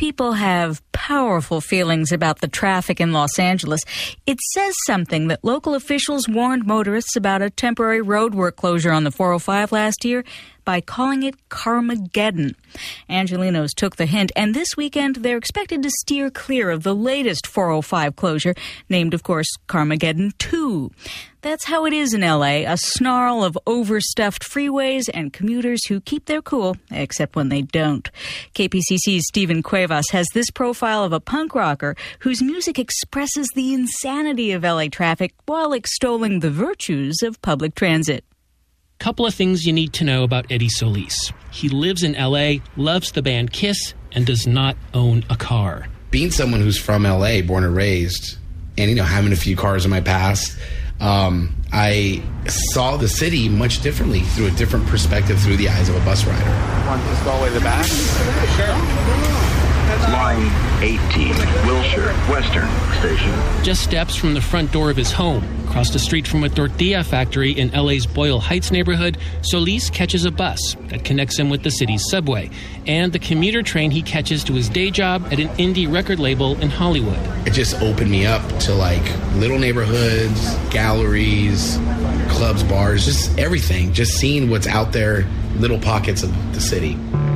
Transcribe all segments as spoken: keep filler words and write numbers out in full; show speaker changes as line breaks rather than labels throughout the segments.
people have powerful feelings about the traffic in Los Angeles. It says something that local officials warned motorists about a temporary roadwork closure on the four oh five last year by calling it Carmageddon. Angelenos took the hint, and this weekend they're expected to steer clear of the latest four oh five closure, named, of course, Carmageddon two. That's how it is in L A, a snarl of overstuffed freeways and commuters who keep their cool, except when they don't. K P C C's Stephen Cuevas has this profile of a punk rocker whose music expresses the insanity of L A traffic while extolling the virtues of public transit.
Couple of things you need to know about Eddie Solis. He lives in L A, loves the band Kiss, and does not own a car.
Being someone who's from L A, born and raised, and, you know, having a few cars in my past, um, I saw the city much differently through a different perspective through the eyes of a bus rider.
Want this all the way to the back? Sure.
Line eighteen, Wilshire, Western Station.
Just steps from the front door of his home, across the street from a tortilla factory in L A's Boyle Heights neighborhood, Solis catches a bus that connects him with the city's subway and the commuter train he catches to his day job at an indie record label in Hollywood.
It just opened me up to, like, little neighborhoods, galleries, clubs, bars, just everything. Just seeing what's out there, little pockets of the city.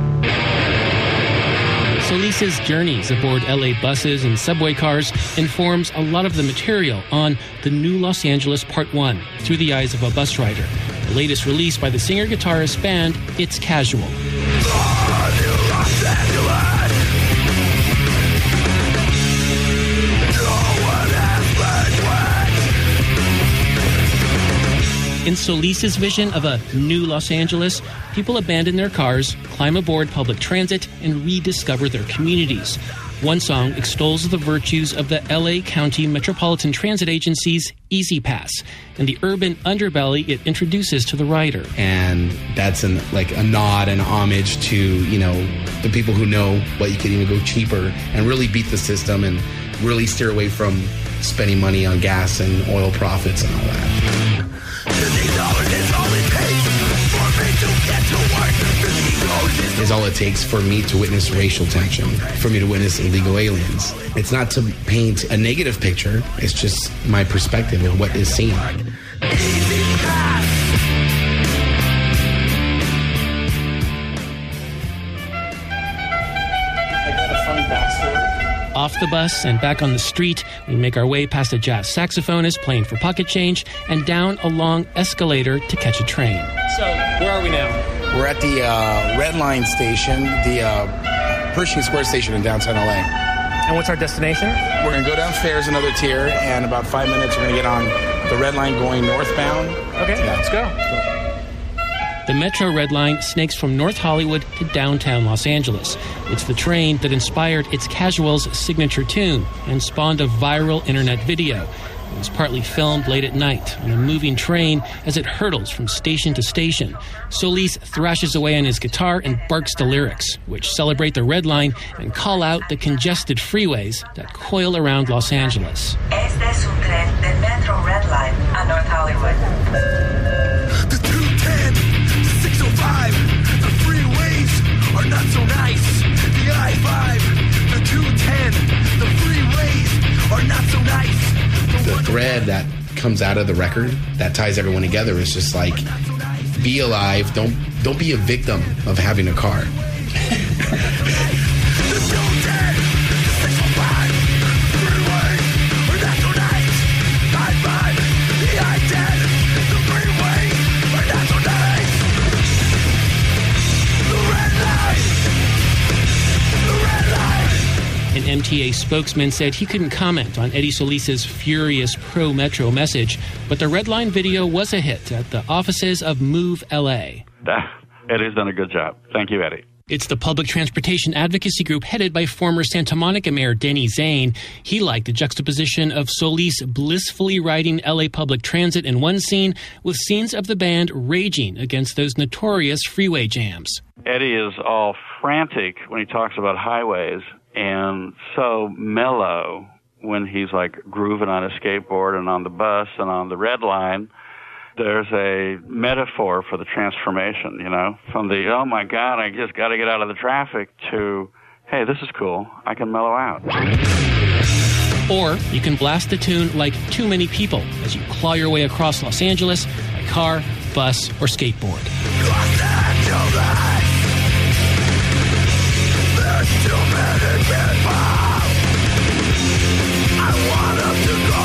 Solis's journeys aboard L A buses and subway cars informs a lot of the material on The New Los Angeles Part one, Through the Eyes of a Bus Rider, the latest release by the singer-guitarist band It's Casual. In Solis's vision of a new Los Angeles, people abandon their cars, climb aboard public transit, and rediscover their communities. One song extols the virtues of the L A County Metropolitan Transit Agency's Easy Pass and the urban underbelly it introduces to the rider.
And that's an, like a nod and homage to, you know, the people who know what you can even go cheaper and really beat the system and really steer away from spending money on gas and oil profits and all that. Is all it takes for me to witness racial tension, for me to witness illegal aliens. It's not to paint a negative picture, it's just my perspective of what is seen.
Off the bus and back on the street, we make our way past a jazz saxophonist playing for pocket change and down a long escalator to catch a train.
So, where are we now?
We're at the uh, Red Line station, the uh, Pershing Square station in downtown L A.
And what's our destination?
We're going to go downstairs another tier, and in about five minutes we're going to get on the Red Line going northbound.
Okay, yeah. Let's go.
The Metro Red Line snakes from North Hollywood to downtown Los Angeles. It's the train that inspired It's Casual's signature tune and spawned a viral internet video. It was partly filmed late at night on a moving train as it hurtles from station to station. Solis thrashes away on his guitar and barks the lyrics, which celebrate the Red Line and call out the congested freeways that coil around Los Angeles.
Este es un tren del Metro Red Line a North Hollywood.
The two ten, the six oh five, the freeways are not so nice. The I five, the two ten, the freeways are not so nice.
The thread that comes out of the record that ties everyone together is just like, be alive, don't don't be a victim of having a car.
An M T A spokesman said he couldn't comment on Eddie Solis's furious pro-Metro message, but the Red Line video was a hit at the offices of Move L A.
Eddie's done a good job. Thank you, Eddie.
It's the public transportation advocacy group headed by former Santa Monica Mayor Denny Zane. He liked the juxtaposition of Solis blissfully riding L A public transit in one scene with scenes of the band raging against those notorious freeway jams.
Eddie is all frantic when he talks about highways and so mellow when he's like grooving on a skateboard and on the bus and on the Red Line. There's a metaphor for the transformation, you know, from the, oh my God, I just got to get out of the traffic to, hey, this is cool. I can mellow out.
Or you can blast the tune like Too Many People as you claw your way across Los Angeles by car, bus, or skateboard.
Los Angeles, there's too many people. I want them to go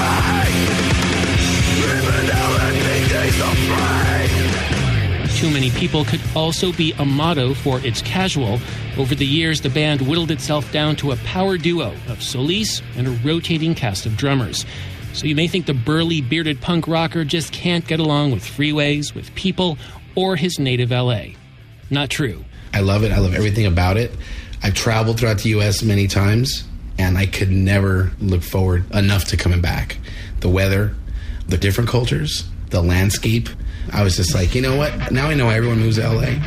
away, even though it means afraid.
Too Many People could also be a motto for It's Casual. Over the years, the band whittled itself down to a power duo of Solis and a rotating cast of drummers. So you may think the burly, bearded punk rocker just can't get along with freeways, with people, or his native L A. Not true.
I love it. I love everything about it. I've traveled throughout the U S many times, and I could never look forward enough to coming back. The weather, the different cultures, the landscape. I was just like, you know what? Now I know why everyone moves to L A.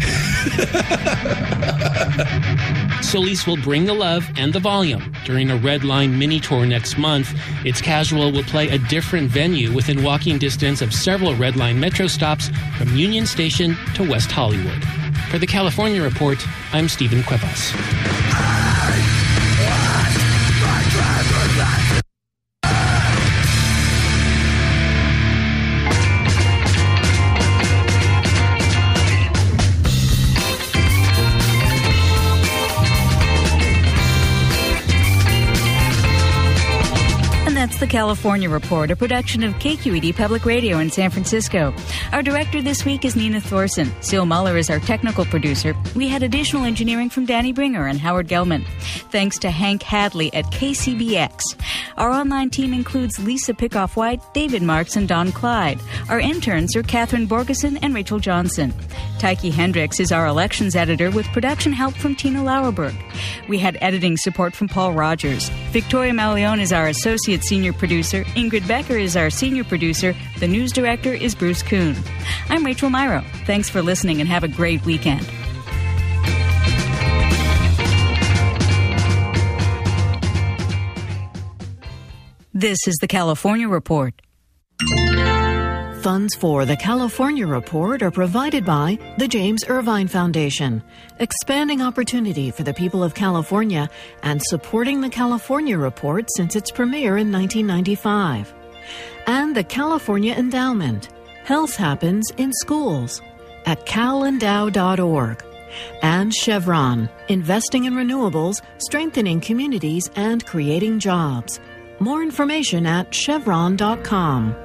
Solis will bring the love and the volume during a Red Line mini tour next month. It's Casual will play a different venue within walking distance of several Red Line metro stops from Union Station to West Hollywood. For the California Report, I'm Stephen Cuevas.
That's the California Report, a production of K Q E D Public Radio in San Francisco. Our director this week is Nina Thorson. Seal Muller is our technical producer. We had additional engineering from Danny Bringer and Howard Gelman. Thanks to Hank Hadley at K C B X. Our online team includes Lisa Pickoff-White, David Marks, and Don Clyde. Our interns are Catherine Borgeson and Rachel Johnson. Tyke Hendricks is our elections editor with production help from Tina Lauerberg. We had editing support from Paul Rogers. Victoria Malione is our associate senior producer. Ingrid Becker is our senior producer. The news director is Bruce Kuhn. I'm Rachel Myro. Thanks for listening and have a great weekend. This is the California Report.
Funds for the California Report are provided by the James Irvine Foundation, expanding opportunity for the people of California and supporting the California Report since its premiere in nineteen ninety-five. And the California Endowment. Health happens in schools at cal endow dot org. And Chevron, investing in renewables, strengthening communities, and creating jobs. More information at chevron dot com.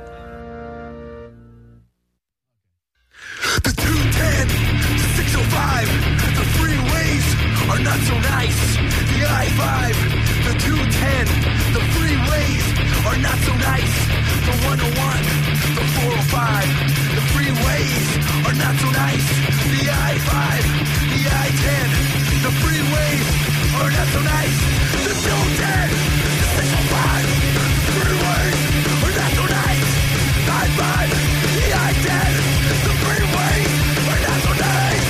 The two ten, the six oh five, the freeways are not so nice. The I five, the two ten, the freeways are not so nice. The one oh one, the four oh five, the freeways are not so nice. The I five, the I ten, the freeways are not so nice. The two ten, the six oh five, the freeways are not so nice. The I five, the I ten, the freeways are not so nice.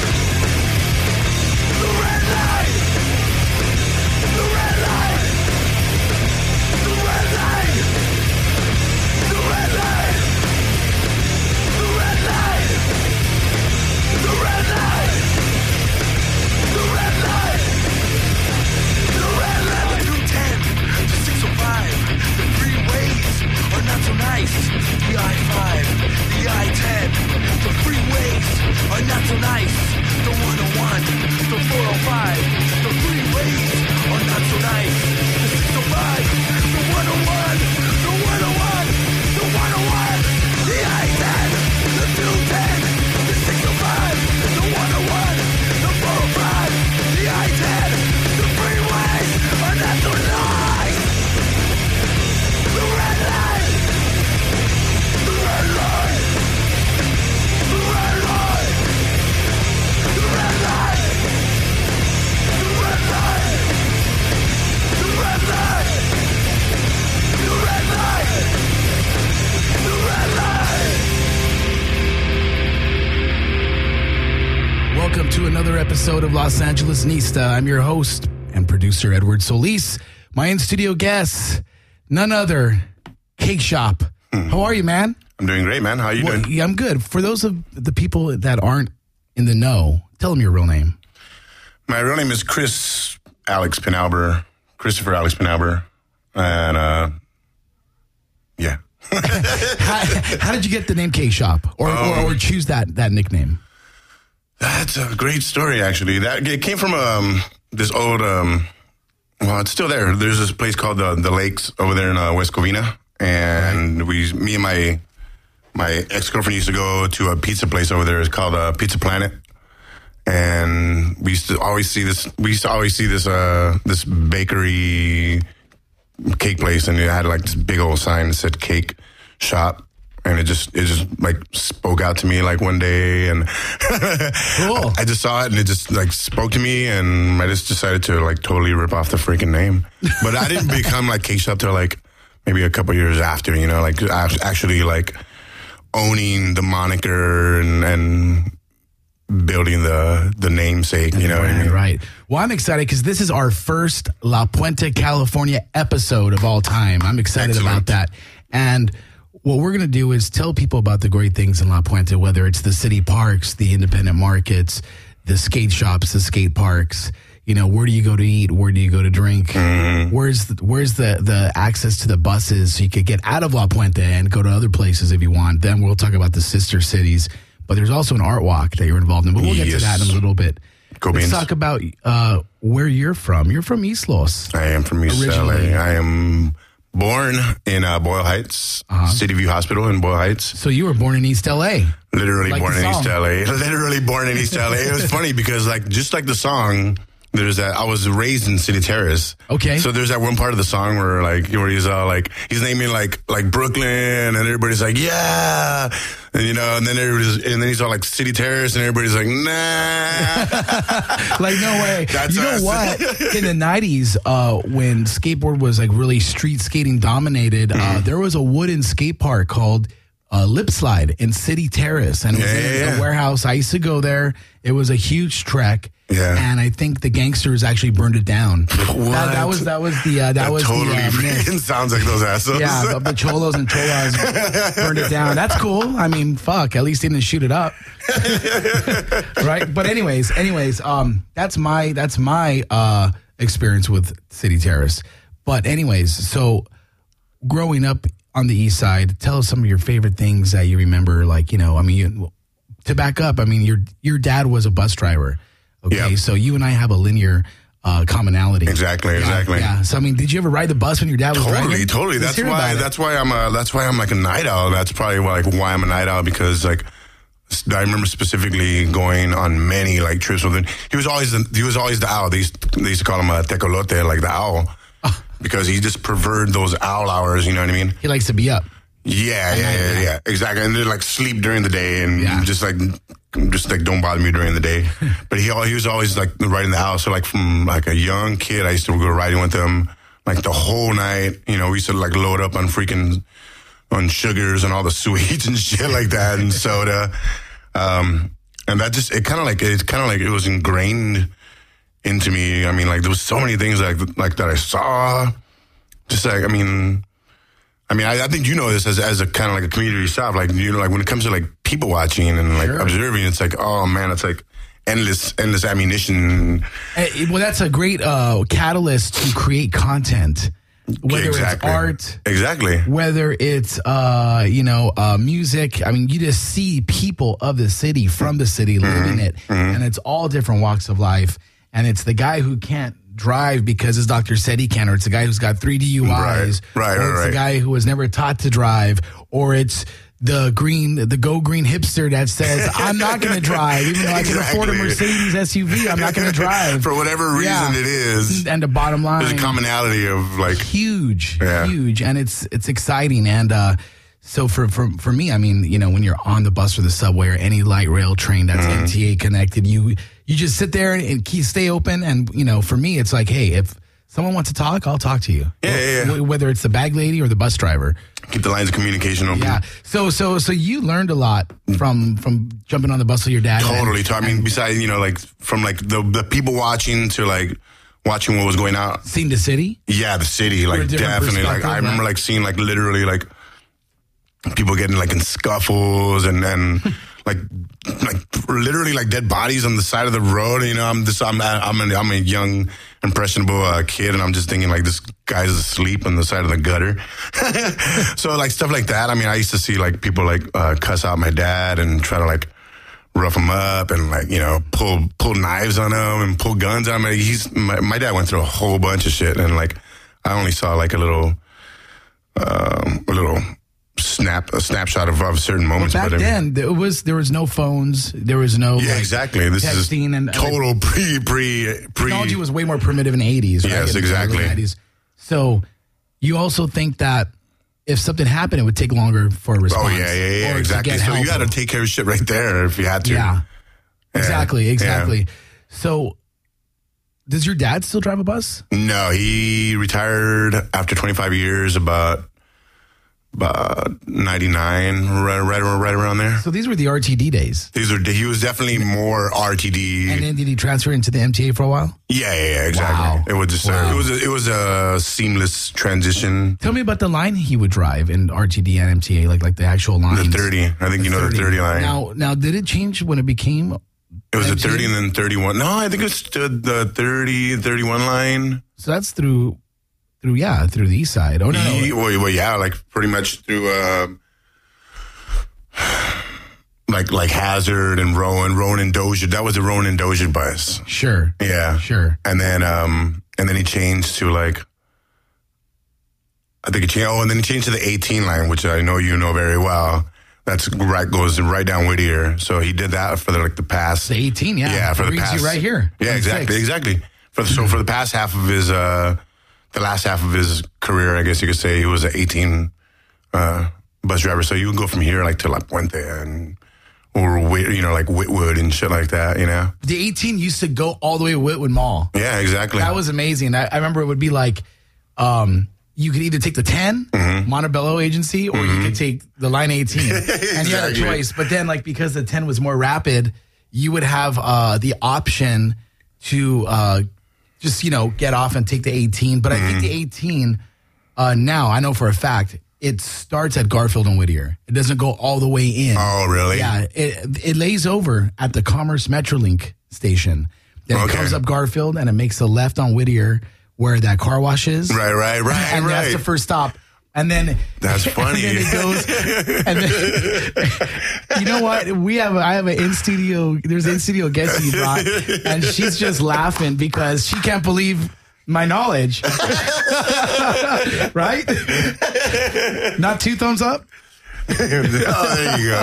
The red line, the red line, the red line, the red line, the red line, the red line, the red line, the red line. The two ten, the six oh five, the freeways are not so nice. The I five, the I ten, the freeways are not so nice. The one oh one, the four oh five, the freeways are not so nice. The six oh five, the one oh one, the one oh one, the one oh one, the I ten, the two ten, the six oh five, the one oh one, the four oh five, the I ten, the freeways are not so nice. The red line, the red line, the red line, the red line, the red line, the red line, the red line, the red line.
Welcome to another episode of Los Angeles Nista. I'm your host and producer, Edward Solis. My in-studio guest, none other, Cake Shop.
Hmm.
How are you, man?
I'm doing great, man. How are you
well,
doing?
Yeah, I'm good. For those of the people that aren't in the know, tell them your real name.
My real name is Chris Alex Penalber, Christopher Alex Penalber, and uh, yeah.
how, how did you get the name K-Shop, or, um, or or choose that that nickname?
That's a great story, actually. That it came from um, this old. Um, well, it's still there. There's this place called the the Lakes over there in uh, West Covina, and we, me and my my ex girlfriend used to go to a pizza place over there. It's called uh, Pizza Planet, and we used to always see this. We used to always see this uh, this bakery cake place, and it had like this big old sign that said Cake Shop. And it just, it just like spoke out to me like one day, and
cool.
I just saw it, and it just like spoke to me, and I just decided to like totally rip off the freaking name. But I didn't become like K-Shop till like maybe a couple years after, you know, like actually like owning the moniker and, and building the the namesake, you know
right,
what I mean?
Right. Well, I'm excited because this is our first La Puente, California episode of all time. I'm excited
Excellent.
about that, and what we're going to do is tell people about the great things in La Puente, whether it's the city parks, the independent markets, the skate shops, the skate parks. You know, where do you go to eat? Where do you go to drink?
Mm-hmm.
Where's the, where's the, the access to the buses so you could get out of La Puente and go to other places if you want? Then we'll talk about the sister cities. But there's also an art walk that you're involved in. But we'll get
yes.
to that in a little bit.
Go
Let's
Beans.
talk about uh, where you're from. You're from East Los.
I am from East L A. I am born in uh, Boyle Heights, uh-huh. City View Hospital in Boyle Heights.
So you were born in East L A.
Literally
like
born in East L A. Literally born in East L A. It was funny because, like, just like the song, there's that. I was raised in City Terrace.
Okay.
So there's that one part of the song where, like, where he's all like, he's naming like like Brooklyn, and everybody's like, yeah, and you know, and then everybody's, and then he's all like City Terrace, and everybody's like, nah.
Like, no way.
That's
you know
us.
what? In the nineties, uh, when skateboard was like really street skating dominated, mm-hmm. uh, there was a wooden skate park called uh, Lip Slide in City Terrace, and it was
yeah,
in
yeah,
a
yeah.
warehouse. I used to go there. It was a huge trek.
Yeah.
And I think the gangsters actually burned it down.
What?
That, that was that was the uh, that,
that
was
totally
the uh,
freaking sounds like those assholes.
yeah, the, the cholos and cholas burned it down. That's cool. I mean, fuck. At least they didn't shoot it up, right? But anyways, anyways, um, that's my that's my uh experience with City Terrace. But anyways, so growing up on the East Side, tell us some of your favorite things that you remember. Like, you know, I mean, you, to back up, I mean, your your dad was a bus driver. Okay,
Yep.
so you and I have a linear uh, commonality.
Exactly,
Yeah,
exactly.
Yeah. So I mean, did you ever ride the bus when your dad was
Totally,
driving?
totally.
Let's
That's
hear
why.
about it.
That's why I'm a. That's why I'm like a night owl. That's probably why, like why I'm a night owl, because like I remember specifically going on many like trips with him. He was always the, he was always the owl. They used, they used to call him a tecolote, like the owl, because he just preferred those owl hours. You know what I mean?
He likes to be up.
Yeah, yeah, yeah, yeah, yeah. Exactly. And they like sleep during the day, and
Yeah.
just like just like don't bother me during the day. But he he was always like riding the owl. So like from like a young kid, I used to go riding with him like the whole night. You know, we used to like load up on freaking on sugars and all the sweets and shit like that, and soda. Um, and that just it kind of like it kind of like it was ingrained into me. I mean, like there was so many things like like that I saw. Just like I mean. I mean, I, I think you know this as as a kind of like a community yourself. Like, you know, like when it comes to like people watching and like
Sure.
observing, it's like, oh man, it's like endless, endless ammunition.
Eh, well, that's a great uh, catalyst to create content, whether
Exactly.
it's art,
Exactly.
whether it's uh, you know uh, music. I mean, you just see people of the city, from the city, living it, and it's all different walks of life. And it's the guy who can't drive because his doctor said he can, or it's the guy who's got three D U Is,
Right, right,
or it's
right,
the
right.
guy who was never taught to drive, or it's the green, the go green hipster that says, I'm not going to drive, even though I can afford a
Exactly.
Mercedes S U V, I'm not going to drive.
For whatever reason
Yeah.
it is,
And the bottom line,
there's a commonality of like,
huge,
Yeah.
huge, and it's it's exciting. And uh, so for, for for me, I mean, you know, when you're on the bus or the subway or any light rail train that's
Mm-hmm.
M T A connected, you you just sit there and, and keep, stay open. And you know, for me, it's like, hey, if someone wants to talk, I'll talk to you.
Yeah, yeah, yeah.
Wh- Whether it's the bag lady or the bus driver.
keep the lines of communication open.
Yeah. So so so you learned a lot from from jumping on the bus with your dad.
Totally.
and-
I mean, besides, you know, like from like the the people watching to like watching what was going on.
Seeing the city?
Yeah, the city,
a
like
different
definitely. Like
perspective,
I remember
yeah.
like seeing like literally like people getting like in scuffles and then like like literally like dead bodies on the side of the road. You know, I'm this I'm I'm a, I'm a young impressionable uh, kid, and I'm just thinking like this guy's asleep on the side of the gutter. So like stuff like that. I mean, I used to see like people like uh, cuss out my dad and try to like rough him up and like, you know, pull pull knives on him and pull guns on him. He's my, my dad went through a whole bunch of shit, and like I only saw like a little um, a little snap a snapshot of, of certain moments.
Well, back
but
then there was there was no phones, there was no
yeah
like,
exactly. This is
texting and
total
like,
pre pre pre.
Technology was way more primitive in the eighties. Right?
Yes,
in
exactly.
The early nineties. So you also think that if something happened, it would take longer for a response.
Oh yeah, yeah, yeah,
or
exactly.
To get
So
help.
you got to take care of shit right there if you had to.
Yeah.
Yeah.
Exactly, exactly.
Yeah.
So, does your dad still drive a bus?
No, he retired after twenty-five years, about about ninety-nine, right, right, right around there.
So these were the R T D days.
These are he was definitely more R T D.
And then did he transfer into the M T A for a while?
Yeah, yeah, yeah exactly.
Wow.
It was just
Wow.
a, it was a, it was a seamless transition.
Tell me about the line he would drive in R T D and M T A, like like the actual line.
The thirty, I think you know the thirty line.
Now, now did it change when it became?
It was
M
a
T A?
thirty and then thirty-one. No, I think it was the thirty, thirty-one line.
So that's through, through yeah, through the east side. Oh no,
Ye-
no.
well, well, yeah, like pretty much through, uh, like like Hazard and Rowan, Rowan and Dozier. That was the Rowan and Dozier bus.
Sure.
Yeah,
sure.
And then, um, and then he changed to like, I think he changed. Oh, and then he changed to the eighteen line, which I know you know very well. That's right, goes right down Whittier. So he did that for the, like the past.
The eighteen, yeah.
Yeah, for
It
the
brings
past.
you right here.
Yeah,
on
exactly,
six.
exactly. For the, so for the past half of his, uh, the last half of his career, I guess you could say, he was an eighteen uh, bus driver. So you would go from here like to La Puente and or Whit- you know like Whitwood and shit like that. You know.
The eighteen used to go all the way to Whitwood Mall.
Yeah, exactly.
That was amazing. I, I remember it would be like, um, you could either take the ten,
Mm-hmm.
Montebello Agency, or you could take the line eighteen. And you had a
Exactly.
choice. But then, like, because the ten was more rapid, you would have uh, the option to uh, just, you know, get off and take the eighteen. But I think the eighteen uh, now, I know for a fact, it starts at Garfield and Whittier. It doesn't go all the way in.
Oh, really?
Yeah. It, it lays over at the Commerce Metrolink station. Then it
Okay.
comes up Garfield and it makes a left on Whittier where that car wash is.
Right, right, right,
And
right.
that's the first stop. And then
That's funny.
And then it goes. And then, you know what? We have. A, I have an in studio. There's an in studio guest you brought, and she's just laughing because she can't believe my knowledge. Right? Not two thumbs up.
Oh, there you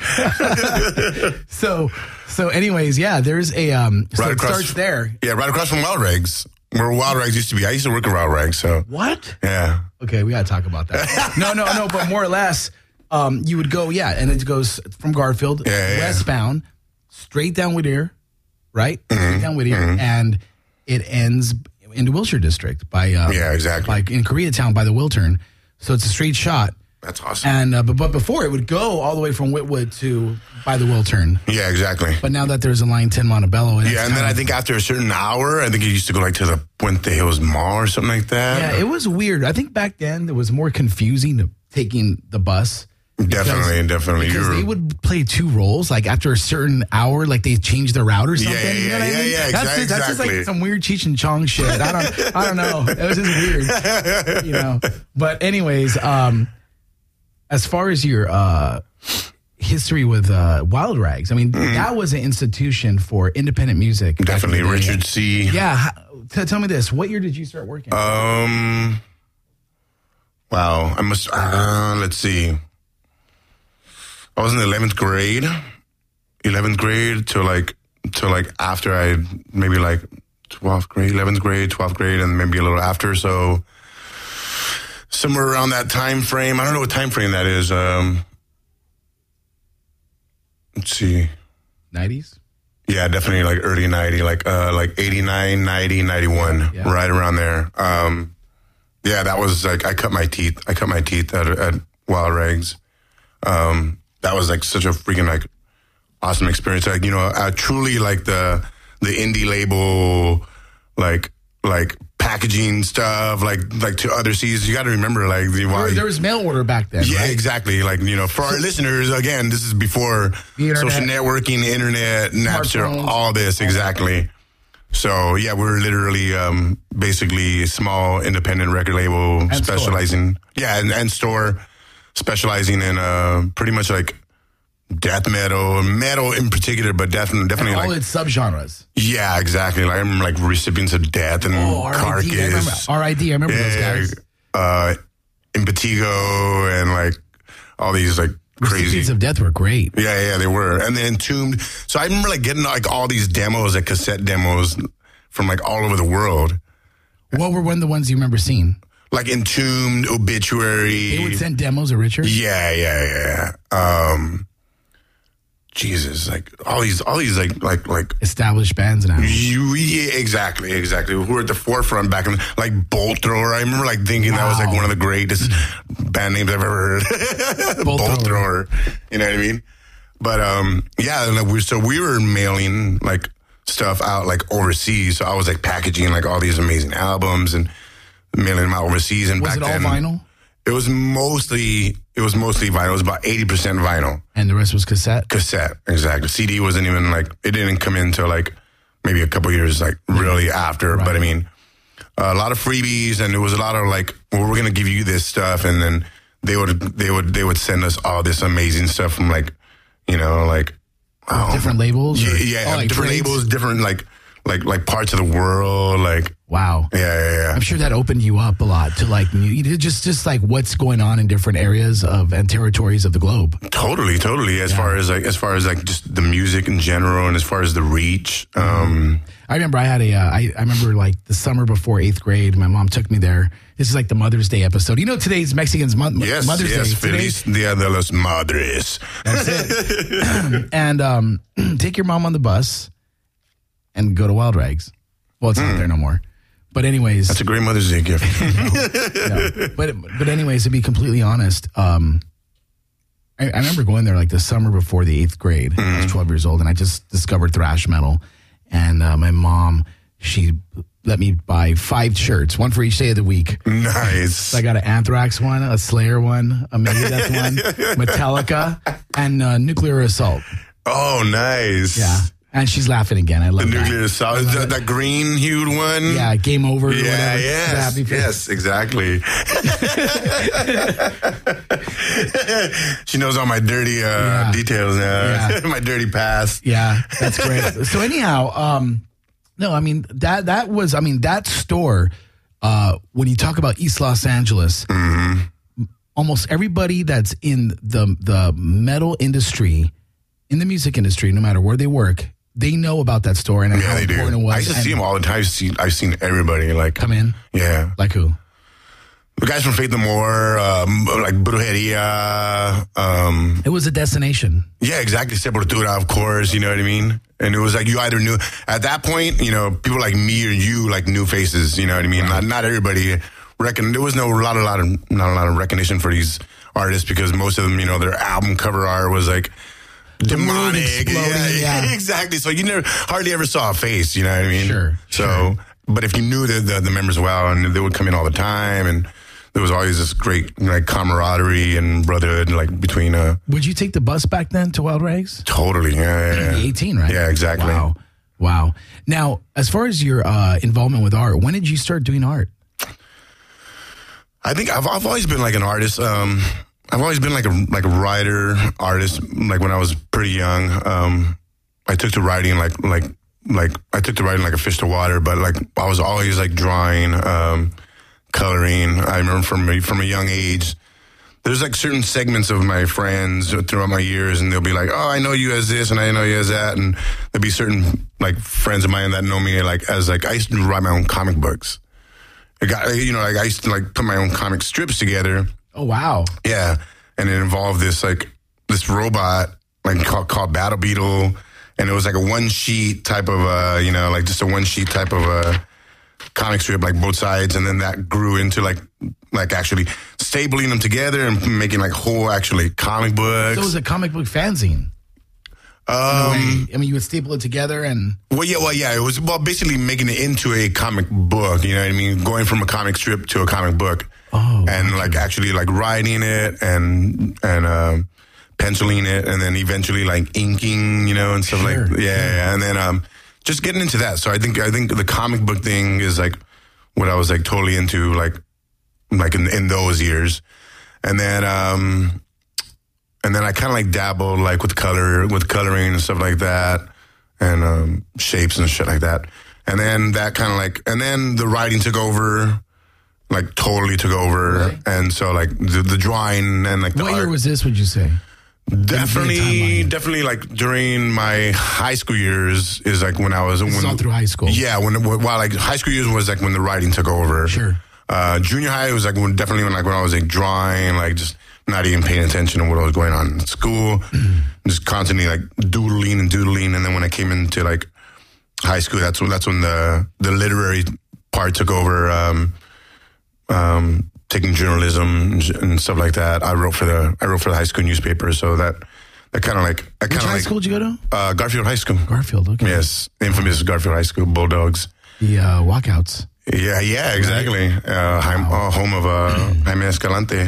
go.
So, so, anyways, yeah. There's a um. So
Right
it
across-
starts there.
Yeah, right across from Wild Rags, where Wild Rags used to be. I used to work at Wild Rags, so
What?
yeah.
Okay, we gotta talk about that. no, no, no. But more or less, um, you would go, yeah, and it goes from Garfield
Yeah, yeah, yeah.
westbound, straight down Whittier, right?
Mm-hmm.
Straight down Whittier, and it ends in the Wilshire district by uh,
Yeah, exactly.
like in Koreatown by the Wiltern. So it's a straight shot.
That's awesome.
And uh, but but before it would go all the way from Whitwood to by the Wiltern.
Yeah, exactly.
But now that there's a line ten Montebello, and it's
Yeah, and then
kind
I
of-
think after a certain hour, I think it used to go like to the Puente Hills Mall or something like that.
yeah, it was weird. I think back then it was more confusing to taking the bus.
Definitely,
Because-
definitely.
Because
You're-
they would play two roles, like after a certain hour, like they change the route or something.
yeah,
you know what I
yeah,
mean?
yeah,
that's, just, that's just like
exactly.
some weird Cheech and Chong shit. I don't, I don't know. It was just weird, you know. But anyways, um, as far as your uh, history with uh, Wild Rags, I mean, that was an institution for independent music. back in
Definitely.
the day.
Richard C.
Yeah. how- T- tell me this: what year did you start working?
Um. Wow. I must. Uh, let's see. I was in the eleventh grade. Eleventh grade to like to like after I maybe like twelfth grade, eleventh grade, twelfth grade, and maybe a little after. So somewhere around that time frame. I don't know what time frame that is. Um. Let's see.
nineties.
Yeah, definitely like early ninety, like uh, like eighty-nine, ninety, ninety-one,
Yeah.
right around there. Um, yeah, that was like, I cut my teeth. I cut my teeth at, at Wild Rags. Um, that was like such a freaking like awesome experience. Like, you know, uh, truly like the, the indie label, like, like packaging stuff, like like to other cities. You got to remember, like the
There, there was mail order back then.
yeah,
right?
exactly. Like you know, for our listeners, again, this is before social networking, internet, Napster,
Smartphones.
all this, exactly. So yeah, we're literally um, basically a small independent record label
And
specializing, yeah, and, and store specializing in uh, pretty much like death metal, metal in particular, but definitely, definitely
And all
like
its subgenres.
yeah, exactly. Like I'm like Recipients of Death and
Oh, R I D. I remember,
Carcass,
R I D. I remember those
yeah,
guys.
uh, Impetigo, and like all these like crazy.
Recipients of Death were great.
Yeah, yeah, they were. And then Entombed. So I remember like getting like all these demos, like cassette demos from like all over the world.
What were one of the ones you remember seeing?
Like Entombed, Obituary.
They would send demos of Richard?
Yeah, yeah, yeah. Um, Jesus, like all these, all these like, like, like
established bands now.
You, yeah, exactly, exactly. Who were at the forefront back in, like Bolt Thrower. I remember like thinking wow. that was like one of the greatest band names I've ever heard. Bolt, Bolt Thrower. You know what I mean? But um, yeah, like we so we were mailing like stuff out like overseas. So I was like packaging like all these amazing albums and mailing them out overseas. And
was
back
it all
then,
vinyl?
It was mostly it was mostly vinyl. It was about eighty percent vinyl.
And the rest was cassette?
Cassette, exactly. C D wasn't even like, it didn't come in until like maybe a couple years like really after. Right. But I mean, uh, a lot of freebies, and it was a lot of like, well, we're going to give you this stuff. And then they would, they would, they would send us all this amazing stuff from like, you know, like.
Oh, different labels?
Yeah, yeah
oh, like
different
trades?
labels, different like, like, like parts of the world, like.
Wow.
Yeah, yeah, yeah.
I'm sure that opened you up a lot to like new, just just like what's going on in different areas of and territories of the globe.
Totally, totally. As yeah. far as like as far as like just the music in general, and as far as the reach. Um,
I remember I had a. Uh, I, I remember like the summer before eighth grade. My mom took me there. This is like the Mother's Day episode. You know, today's Mexicans Mo-
yes,
Mother's
yes,
Day.
Feliz Dia de los Madres.
That's it. And um, take your mom on the bus and go to Wild Rags. Well, it's mm. not there no more. But anyways,
that's a great Mother's Day gift.
no, no. But but anyways, to be completely honest, um, I, I remember going there like the summer before the eighth grade. Mm. I was twelve years old, and I just discovered thrash metal. And uh, my mom, she let me buy five shirts, one for each day of the week.
Nice.
So I got an Anthrax one, a Slayer one, a Megadeth one, Metallica, and uh, Nuclear Assault.
Oh, nice.
Yeah. And she's laughing again. I love
the
that.
Nuclear Assault. Is that, that green hued one?
Yeah, Game Over.
Yeah,
whatever.
yes. Yes, exactly. She knows all my dirty uh, yeah. details now. Yeah. My dirty past.
Yeah, that's great. So anyhow, um, no, I mean, that that was, I mean, that store, uh, when you talk about East Los Angeles,
mm-hmm.
almost everybody that's in the the metal industry, in the music industry, no matter where they work, they know about that store and
yeah,
how
they
important
do.
it was.
I used to see them all the time. I've seen, I've seen everybody like
come in.
Yeah,
like who?
The guys from Faith No More, um, like Brujeria. Um,
it was a destination.
Yeah, exactly. Sepultura, of course. You know what I mean? And it was like you either knew at that point. You know, people like me or you, like new faces. You know what I mean? Right. Not, not everybody reckon. There was no a lot, a lot of not a lot of recognition for these artists because most of them, you know, their album cover art was like. Demonic, yeah,
yeah,
exactly. So you never hardly ever saw a face, you know what I mean?
Sure.
So,
sure.
But if you knew the, the the members well, and they would come in all the time, and there was always this great like camaraderie and brotherhood, like between. Uh,
would you take the bus back then to Wild Rags?
Totally, yeah, yeah, yeah.
eighteen, right?
Yeah, exactly.
Wow, wow. Now, as far as your uh, involvement with art, when did you start doing art?
I think I've I've always been like an artist. Um, I've always been like a like a writer, artist. Like when I was pretty young, um, I took to writing like like like I took to writing like a fish to water. But like I was always like drawing, um, coloring. I remember from from a young age. There's like certain segments of my friends throughout my years, and they'll be like, "Oh, I know you as this, and I know you as that." And there'll be certain like friends of mine that know me like as like I used to write my own comic books. I got you know like I used to like put my own comic strips together.
Oh, wow.
Yeah. And it involved this, like, this robot, like, called, called Battle Beetle. And it was like a one-sheet type of, uh, you know, like, just a one-sheet type of uh, comic strip, like, both sides. And then that grew into, like, like actually stabling them together and making, like, whole, actually, comic books.
So it was a comic book fanzine.
Um,
I mean, you would staple it together and...
Well, yeah, well, yeah. It was, well, basically making it into a comic book, you know what I mean? Going from a comic strip to a comic book.
Oh.
And,
okay.
like, actually, like, writing it and, and, um, penciling it and then eventually, like, inking, you know, and stuff
sure.
like, yeah, yeah. And then, um, just getting into that. So I think, I think the comic book thing is, like, what I was, like, totally into, like, like in, in those years. And then, um... And then I kind of like dabbled like with color, with coloring and stuff like that, and um, shapes and shit like that. And then that kind of like, and then the writing took over, like totally took over.
Right.
And so like the, the drawing and like the
what
art.
year was this? Would you say?
Definitely, definitely like during my high school years is like when I was.
This
when,
is all through high school.
Yeah, when while like high school years was like when the writing took over.
Sure.
Uh, junior high was like when definitely when like when I was like drawing, like just. Not even paying attention to what was going on in school, mm. just constantly like doodling and doodling. And then when I came into like high school, that's when that's when the the literary part took over, um, um, taking journalism and stuff like that. I wrote for the I wrote for the high school newspaper, so that that kind of like I kind of
high
like,
school did you go to?
Uh, Garfield High School.
Garfield, okay.
Yes, infamous Garfield High School Bulldogs.
The uh, walkouts.
Yeah, yeah, exactly. Uh, wow. Home of uh, Jaime Escalante.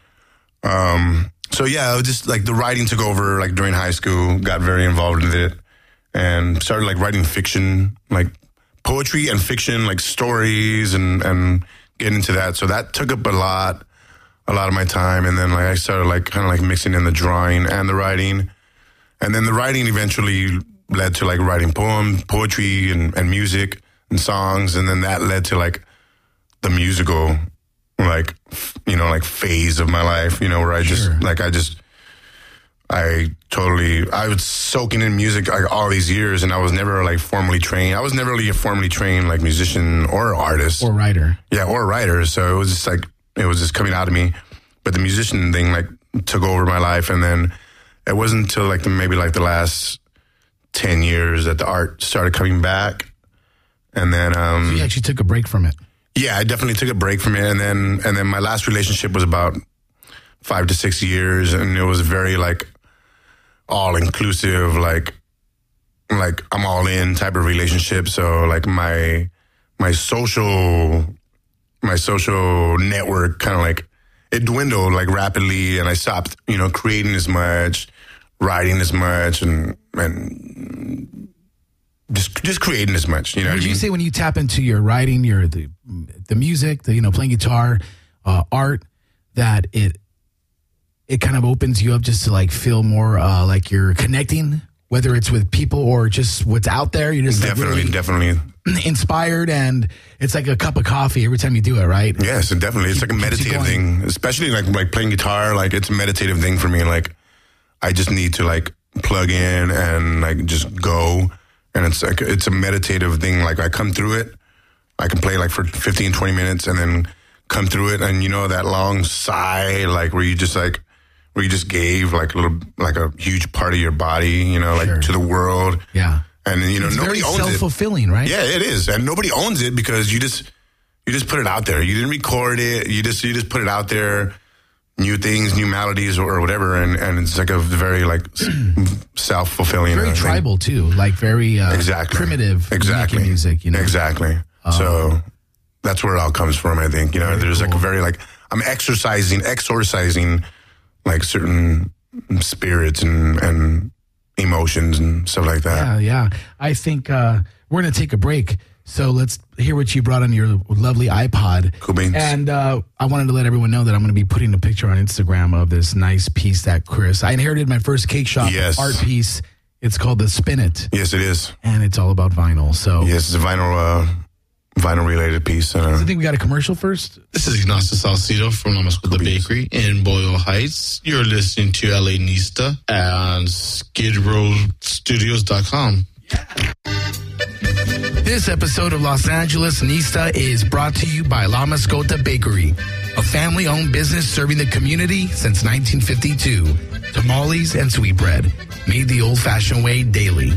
Um, so yeah, it was just like the writing took over like during high school, got very involved with it and started like writing fiction, like poetry and fiction, like stories and, and getting into that. So that took up a lot, a lot of my time. And then like I started like kind of like mixing in the drawing and the writing. And then the writing eventually led to like writing poem, poetry and, and music and songs. And then that led to like the musical like, you know, like phase of my life, you know, where I just,
sure.
like, I just, I totally, I was soaking in music like all these years and I was never like formally trained. I was never really a formally trained like musician or artist.
Or writer.
Yeah, or writer. So it was just like, it was just coming out of me. But the musician thing like took over my life. And then it wasn't until like the, maybe like the last ten years that the art started coming back. And then, um.
So you actually took a break from it.
Yeah, I definitely took a break from it, and then and then my last relationship was about five to six years, and it was very like all inclusive, like like I'm all in type of relationship. So like my my social my social network kind of like it dwindled like rapidly, and I stopped you know creating as much, writing as much, and and. Just, just creating as much, you know.
What
what
did
I mean?
you say when you tap into your writing, your the, the music, the you know playing guitar, uh, art, that it it kind of opens you up just to like feel more uh, like you're connecting, whether it's with people or just what's out there. You're just
definitely,
like really
definitely
inspired, and it's like a cup of coffee every time you do it, right?
Yes, definitely. It's like a meditative thing, especially like like playing guitar. Like it's a meditative thing for me. Like I just need to like plug in and like just go. And it's like, it's a meditative thing. Like I come through it, I can play like for fifteen, twenty minutes and then come through it. And you know, that long sigh, like where you just like, where you just gave like a little, like a huge part of your body, you know, like
sure.
to the world.
Yeah.
And you know,
it's
nobody
very
owns
self-fulfilling,
it.
right?
Yeah, it is. And nobody owns it because you just, you just put it out there. You didn't record it. You just, you just put it out there. New things, new melodies, or whatever, and, and it's like a very like self-fulfilling.
Very
uh,
tribal
thing.
too, like very uh,
exactly.
primitive
exactly.
music. You know,
exactly. Um, so that's where it all comes from. I think you know, there's cool. like a very like I'm exercising, exorcising, like certain spirits and and emotions and stuff like that.
Yeah, yeah. I think uh, we're gonna take a break. So let's hear what you brought on your lovely iPod.
Cool beans.
And uh, I wanted to let everyone know that I'm going to be putting a picture on Instagram of this nice piece that Chris, I inherited my first cake shop
yes.
art piece. It's called the Spin It.
Yes, it is.
And it's all about vinyl. So
yes, it's a vinyl, uh, vinyl related piece. Uh,
I think we got a commercial first.
This is Ignacio Salcido from La Mascota Bakery in Boyle Heights. You're listening to L A Nista and skid row studios dot com.
Yeah. This episode of Los Angeles Nista is brought to you by La Mascota Bakery, a family-owned business serving the community since nineteen fifty-two. Tamales and sweetbread, made the old-fashioned way daily.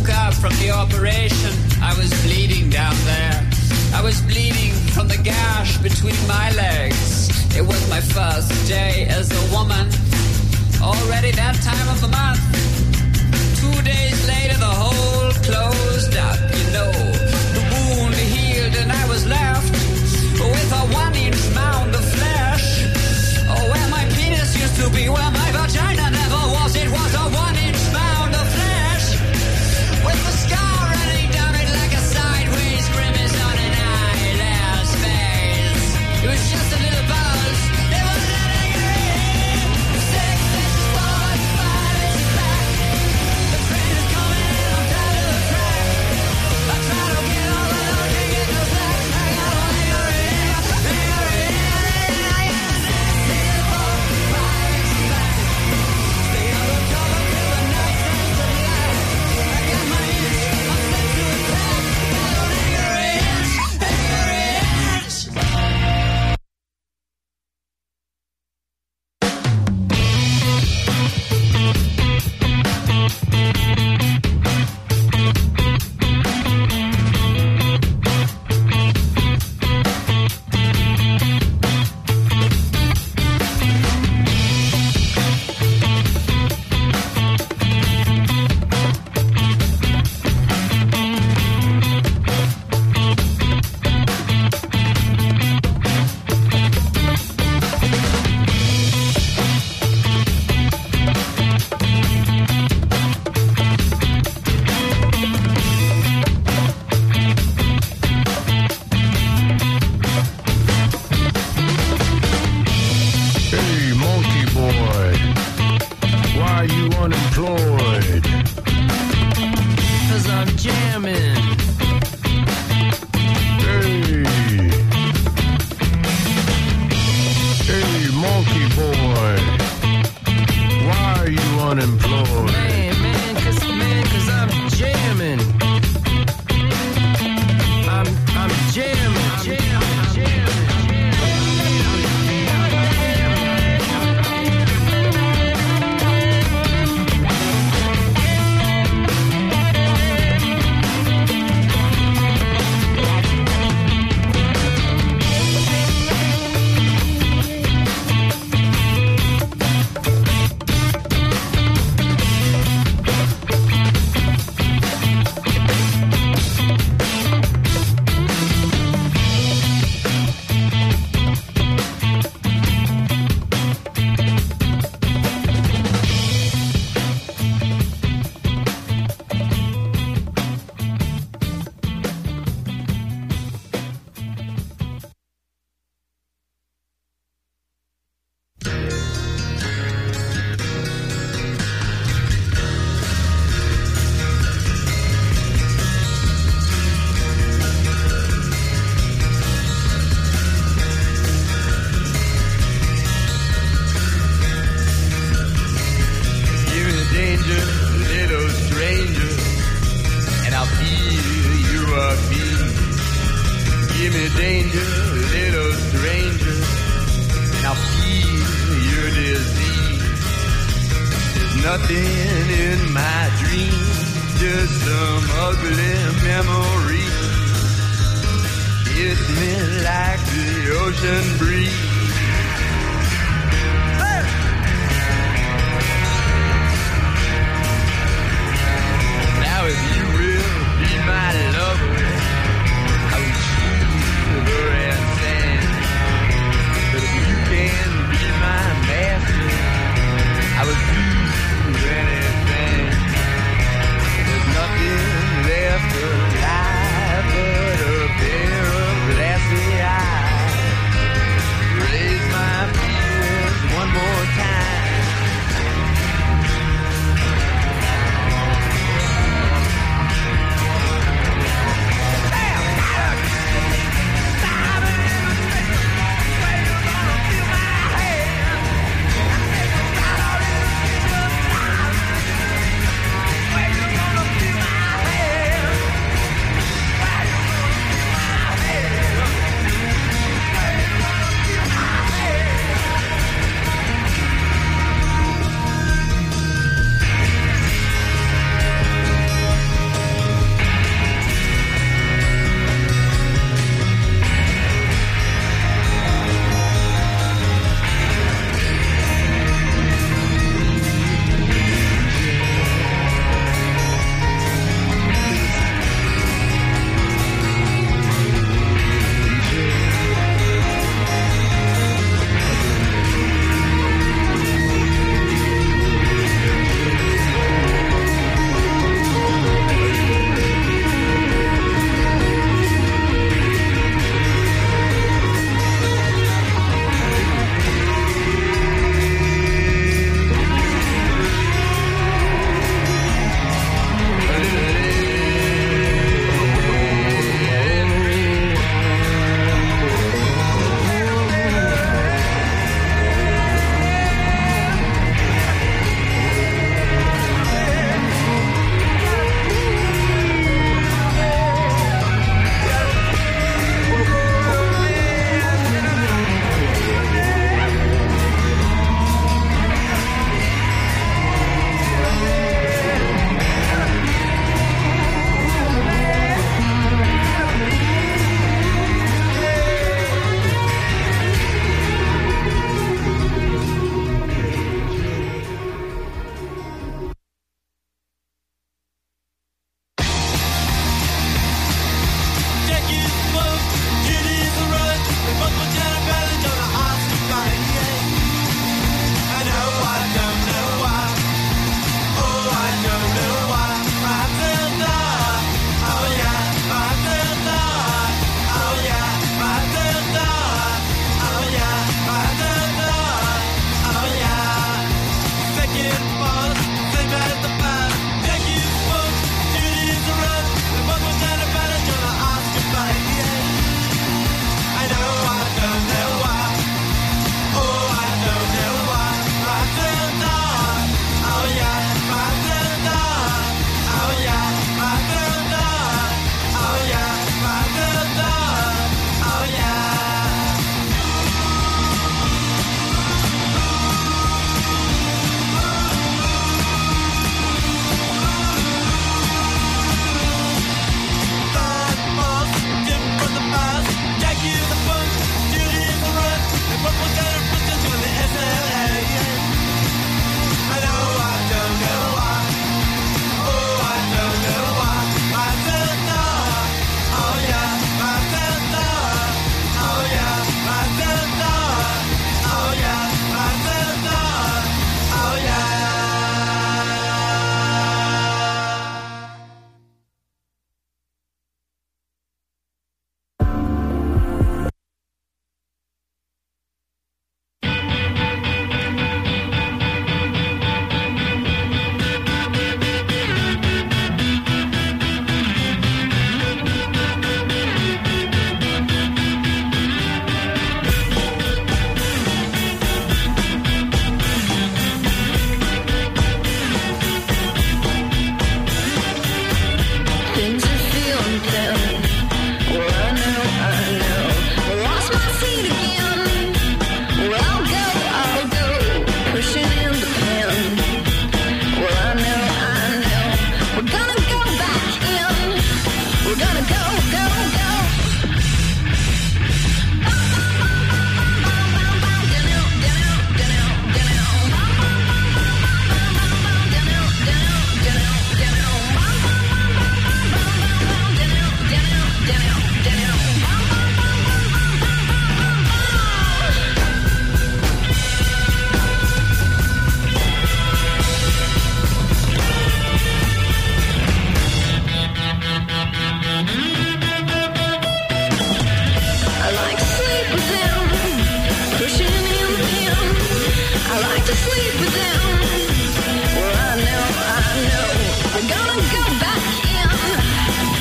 woke up from the operation, I was bleeding down there. I was bleeding from the gash between my legs. It was my first day as a woman. Already that time of the month. Two days later, the hole closed up, you know. The wound healed and I was left with a one-inch mound of flesh. Oh, where my penis used to be, where my vagina never was. It was a one-inch mound of flesh with the scar running down it like a sideways grimace on an eyelash face. It was just a little buzz. It was letting it in. Six inches forward, five inches back. The train is coming in, I'm tired of the track. I try to get on, but I can't get no slack. I got a hanger in, hanger in, I got six inches forward, five inches back. Stay undercover till the night turns to black. I got my itch, I'm sent to attack. Got a hanger in, hanger in.
Hey, monkey boy, why are you unemployed?
Cause I'm jamming.
Hey, hey, monkey boy, why are you unemployed?
Man, man, cause, man, cause I'm jamming. I'm, I'm jamming, jamming, jamming.
Nothing in my dreams, just some ugly memory. It's me like the ocean breeze. Now if you will be my lover, I will shiver and sand. But if you can be my master, I would do anything. There's nothing left alive but a pair of glassy eyes. Raise my feelings one more time.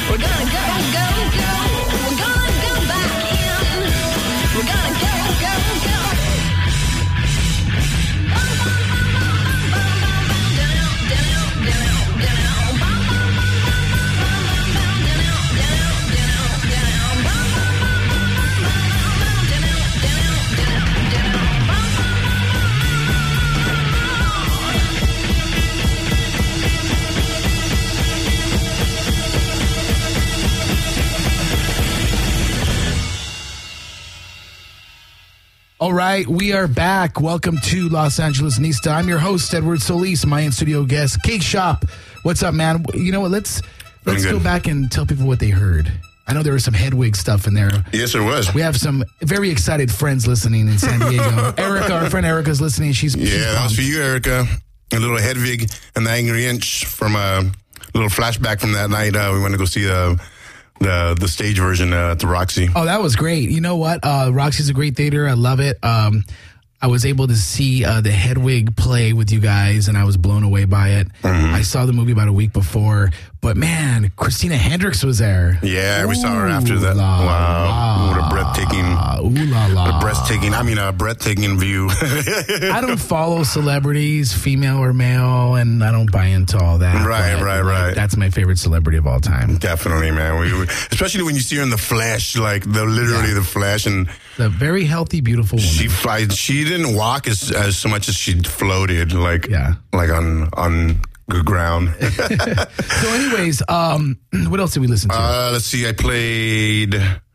We're gonna go, go, go. We're gonna go back in. We're gonna go, go, go.
All right, we are back. Welcome to Los Angeles Nista. I'm your host, Edward Solis. My in-studio guest, Cake Shop. What's up, man? You know what? Let's let's go back and tell people what they heard. I know there was some Hedwig stuff in there.
Yes, there was.
We have some very excited friends listening in San Diego. Erica, our friend Erica's listening. She's
Yeah,
she's
that was
pumped.
for you, Erica. A little Hedwig and the Angry Inch from a little flashback from that night. Uh, we went to go see uh, the the stage version uh, at the Roxy.
Oh, that was great. You know what? Uh, Roxy's a great theater. I love it. Um, I was able to see uh, the Hedwig play with you guys, and I was blown away by it.
Mm-hmm.
I saw the movie about a week before, but man, Christina Hendricks was there.
Yeah, we saw her after that.
la,
Wow, what a breathtaking,
Ooh la la.
what a breathtaking. I mean, a breathtaking view.
I don't follow celebrities, female or male, and I don't buy into all that.
Right,
but,
right,
like,
right.
That's my favorite celebrity of all time.
Definitely, man. We, we, especially when you see her in the flesh, like the literally
Yeah.
the flesh, and
a very healthy, beautiful woman.
she flies. She didn't walk as as so much as she floated, like
Yeah.
like on on good ground.
So, anyways, um, what else did we listen to?
Uh, let's see. I played.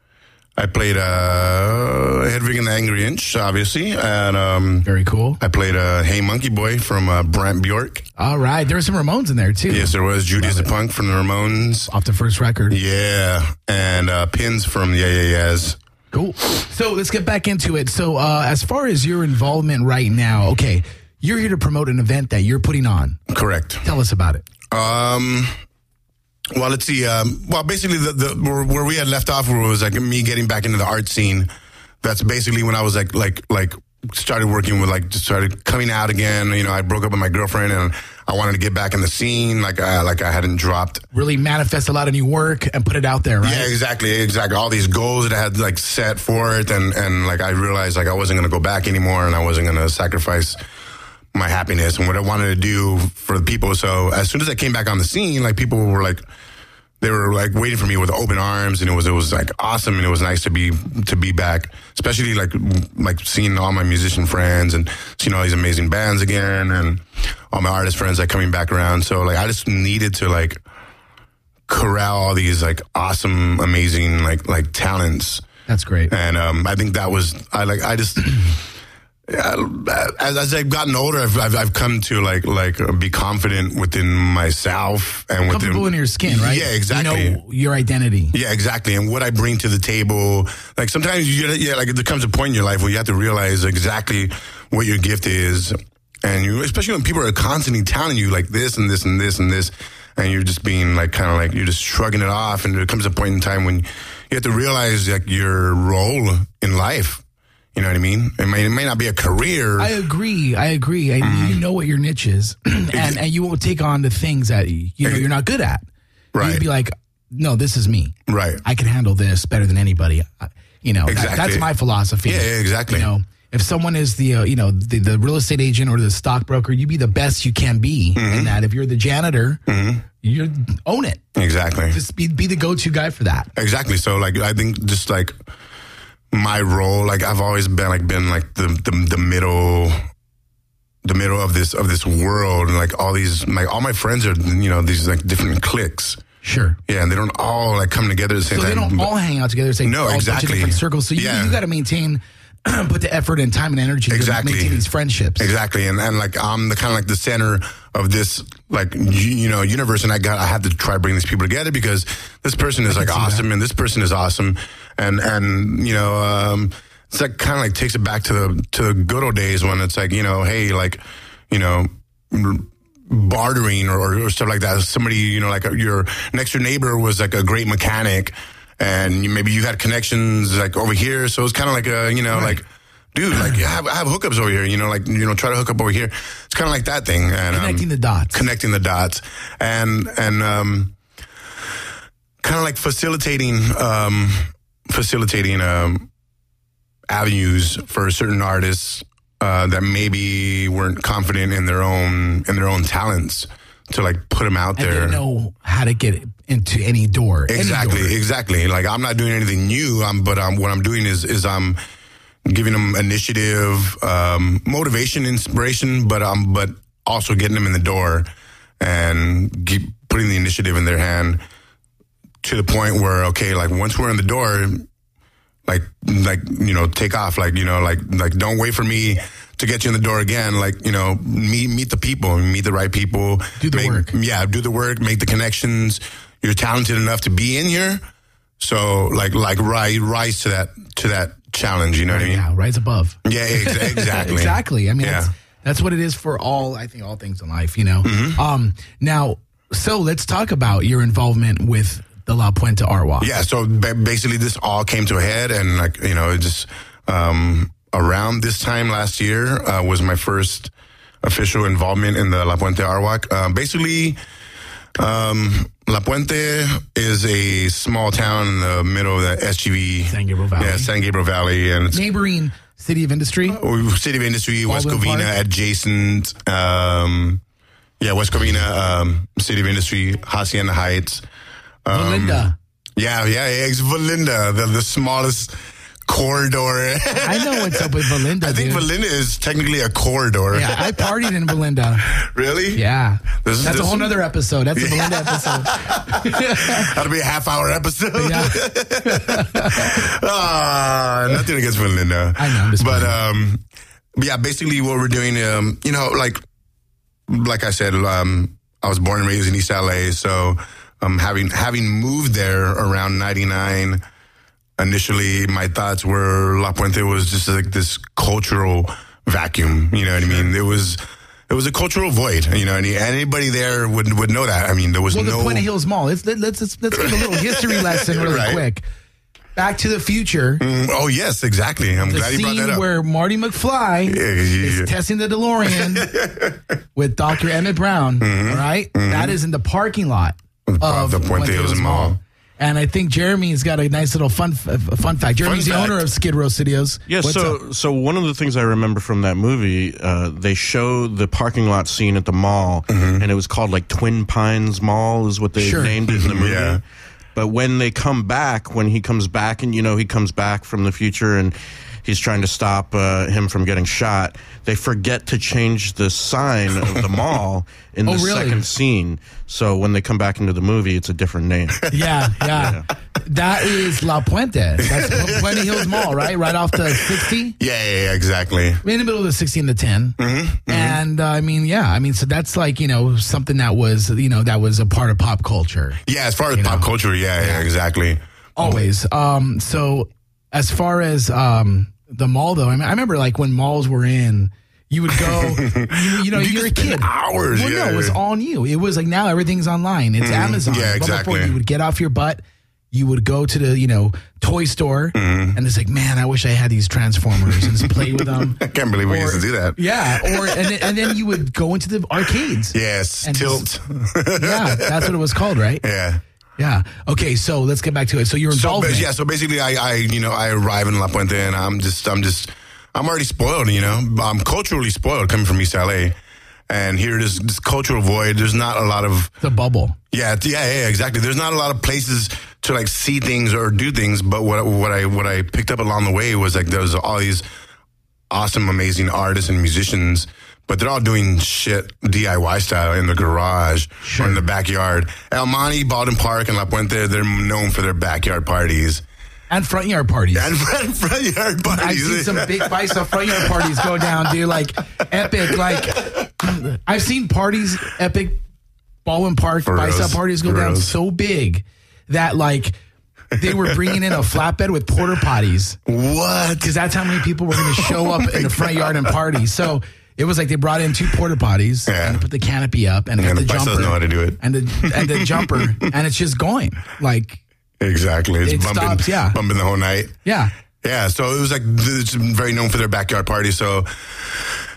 I played uh, Hedwig and the Angry Inch, obviously, and um,
very cool.
I played uh, Hey Monkey Boy from uh, Brant Bjork.
All right, there were some Ramones in there too.
Yes, there was Judy as a Punk from the Ramones,
off the first record.
Yeah, and uh, Pins from the Yeah Yeah Yeahs.
Cool. So let's get back into it. So uh, as far as your involvement right now, okay, you're here to promote an event that you're putting on.
Correct.
Tell us about it.
Um. Well, let's see. Um, well, basically, the, the where, where we had left off was like me getting back into the art scene. That's basically when I was like, like, like started working with, like, just started coming out again. You know, I broke up with my girlfriend, and I wanted to get back in the scene. Like, I, like I hadn't dropped.
Really manifest a lot of new work and put it out there, right?
Yeah, exactly, exactly. All these goals that I had like set for it, and and like I realized like I wasn't going to go back anymore, and I wasn't going to sacrifice my happiness and what I wanted to do for the people. So as soon as I came back on the scene, like people were like, they were like waiting for me with open arms, and it was it was like awesome, and it was nice to be to be back, especially like like seeing all my musician friends and seeing all these amazing bands again, and all my artist friends like coming back around. So like I just needed to like corral all these like awesome, amazing like like talents.
That's great.
And um, I think that was I like I just. Yeah, as, as I've gotten older, I've, I've I've come to like like be confident within myself and within
Comfortable in your skin, right?
Yeah, exactly.
You know your identity.
Yeah, exactly. And what I bring to the table. Like sometimes you yeah, like there comes a point in your life where you have to realize exactly what your gift is, and you especially when people are constantly telling you like this and this and this and this, and you're just being like kind of like you're just shrugging it off, and there comes a point in time when you have to realize like your role in life. You know what I mean? It may, it may not be a career.
I agree. I agree. I,
Mm-hmm.
You know what your niche is, and and you won't take on the things that you know you're not good at.
Right.
You'd be like, no, this is me.
Right.
I can handle this better than anybody. I- You know, that-
Exactly.
that's my philosophy.
Yeah, yeah, exactly.
You know, if someone is the uh, you know the, the real estate agent or the stockbroker, you be the best you can be.
Mm-hmm.
In that, if you're the janitor, you own it.
Exactly.
Just be be the go to guy for that.
Exactly. So like I think just like my role, like I've always been like been like the the, the middle the middle of this of this world, and like all these like all my friends are you know these like different cliques.
Sure.
Yeah, and they don't all like come together at the same
So
time.
they don't all hang out together. Say
No,
all a bunch of
exactly.
different circles. So you,
Yeah.
you got to maintain, put the effort and time and energy
Exactly.
to maintain these friendships.
Exactly, and and like I'm the kind of like the center of this like you, you know universe, and I got I had to try to bring these people together because this person is
I
like
can see
awesome,
that.
and this person is awesome, and and you know um, it's like kind of like takes it back to the to the good old days when it's like you know hey like you know. bartering or, or stuff like that. Somebody, you know, like your next door neighbor was like a great mechanic, and you, maybe you had connections like over here. So it's kind of like a, you know, right. like, dude, like I have, I have hookups over here. You know, like you know, try to hook up over here. It's kind of like that thing. And
Connecting
um,
the dots.
Connecting the dots, and and um, kind kind of like facilitating, um, facilitating um, avenues for certain artists uh, that maybe weren't confident in their own in their own talents to like put them out
and
there.
They know how to get into any door.
Exactly,
any door.
exactly. Like I'm not doing anything new. I'm, but I'm, what I'm doing is is I'm giving them initiative, um, motivation, inspiration, but um, but also getting them in the door and keep putting the initiative in their hand to the point where, okay, like once we're in the door, like like you know, take off. Like you know, like like don't wait for me to get you in the door again. Like you know, meet meet the people, meet the right people.
Do the
make,
work.
Yeah, do the work. Make the connections. You're talented enough to be in here, so like like rise rise to that to that challenge. You know what I mean?
Yeah, rise above.
Yeah, ex- exactly.
exactly. I mean,
yeah.
that's, that's what it is for all. I think all things in life. You know.
Mm-hmm.
Um. Now, so let's talk about your involvement with the La Puente Art Walk.
Yeah. So ba- basically, this all came to a head, and like you know, it just um, around this time last year uh, was my first official involvement in the La Puente Art Walk. Uh, basically. Um, La Puente is a small town in the middle of the S G V.
San Gabriel Valley.
Yeah, San Gabriel Valley. And it's
neighboring City of Industry.
uh, City of Industry, West
Baldwin
Covina
Park.
adjacent. Um, yeah, West Covina, um, City of Industry, Hacienda Heights. Um,
Valinda.
Yeah, yeah, yeah, it's Valinda, the, the smallest corridor.
I know what's up with Valinda,
I think
dude.
Valinda is technically a corridor.
Yeah, I partied in Valinda.
Really?
Yeah.
This-
That's
this-
a whole nother episode. That's a Valinda episode.
That'll be a half hour episode.
Yeah.
Ah, nothing against Valinda.
I know, I'm just
but
playing.
um, yeah, basically what we're doing, um, you know, like like I said, um, I was born and raised in East L A, so um, having having moved there around ninety-nine. Initially, my thoughts were La Puente was just like this cultural vacuum. You know what I mean? It was it was a cultural void. You know, and anybody there would would know that. I mean, there was
Well,
no
the Puente Hills Mall. Let's let's let's, let's give a little history lesson really
Right.
quick. Back to the Future.
Mm, oh yes, exactly. I'm
The
glad you brought that
scene
up.
where Marty McFly
Yeah, yeah,
is
yeah.
testing the DeLorean with Doctor Emmett Brown.
Mm-hmm.
All right? That is in the parking lot of
the Puente Hills Mall.
And I think Jeremy's got a nice little fun f- fun fact. Jeremy's the
fact.
owner of Skid Row Studios.
Yeah,
What's
so
up?
so one of the things I remember from that movie, uh, they show the parking lot scene at the mall,
Mm-hmm.
and it was called like Twin Pines Mall is what they
Sure.
named it in the movie.
Yeah.
But when they come back, when he comes back, and you know he comes back from the future, and he's trying to stop uh, him from getting shot, they forget to change the sign of the mall in
Oh,
the
really?
second scene. So when they come back into the movie, it's a different name.
Yeah, yeah. That is La Puente. That's Pu- Puente Hills Mall, right? Right off the sixty.
Yeah, yeah, yeah, exactly.
In the middle of the sixty and the ten.
Mm-hmm,
And uh, I mean, yeah, I mean, so that's like, you know, something that was, you know, that was a part of pop culture.
Yeah, as far as
You
pop
know.
culture, yeah, yeah, exactly.
Always. Um, so as far as um, the mall, though, I, mean, I remember like when malls were in, you would go, you, you know,
You
you're a
could spend
kid.
hours,
Well,
yeah.
no, it was on you. It was like now everything's online. It's Amazon.
yeah,
But before,
exactly.
you would get off your butt. You would go to the, you know, toy store,
Mm-hmm.
and it's like, man, I wish I had these Transformers and just play with them.
I can't believe we used to do that.
Yeah, or and then, and then you would go into the arcades.
Yes,
And
tilt.
just- Yeah, that's what it was called, right?
Yeah.
Yeah. Okay, so let's get back to it. So you're
So
involved.
ba- yeah, so basically, I, I, you know, I arrive in La Puente, and I'm just, I'm just, I'm already spoiled. You know, I'm culturally spoiled coming from East L A, and here this, this cultural void. There's not a lot of
the bubble.
Yeah, yeah, yeah, exactly. There's not a lot of places to like see things or do things, but what what I what I picked up along the way was like there was all these awesome, amazing artists and musicians, but they're all doing shit D I Y style in the garage or in the backyard. El Monte, Baldwin Park, and La Puente, they're known for their backyard parties.
And front yard parties.
And front, front yard parties.
I've seen some big bicep front yard parties go down, dude. Like epic. Like I've seen parties, epic Baldwin Park
For
bicep
reals.
parties go
For
down
reals.
so big that like they were bringing in a flatbed with porta potties.
What?
Because that's how many people were going to show up in the front yard and party. So it was like they brought in two porta potties
Yeah.
and put the canopy up and,
And
got
the
the
bus
jumper
doesn't know how to do it.
and the and the jumper and it's just going like
Exactly. It's
It
bumping,
stops, yeah.
bumping the whole night.
yeah.
Yeah, so it was like it's very known for their backyard party. So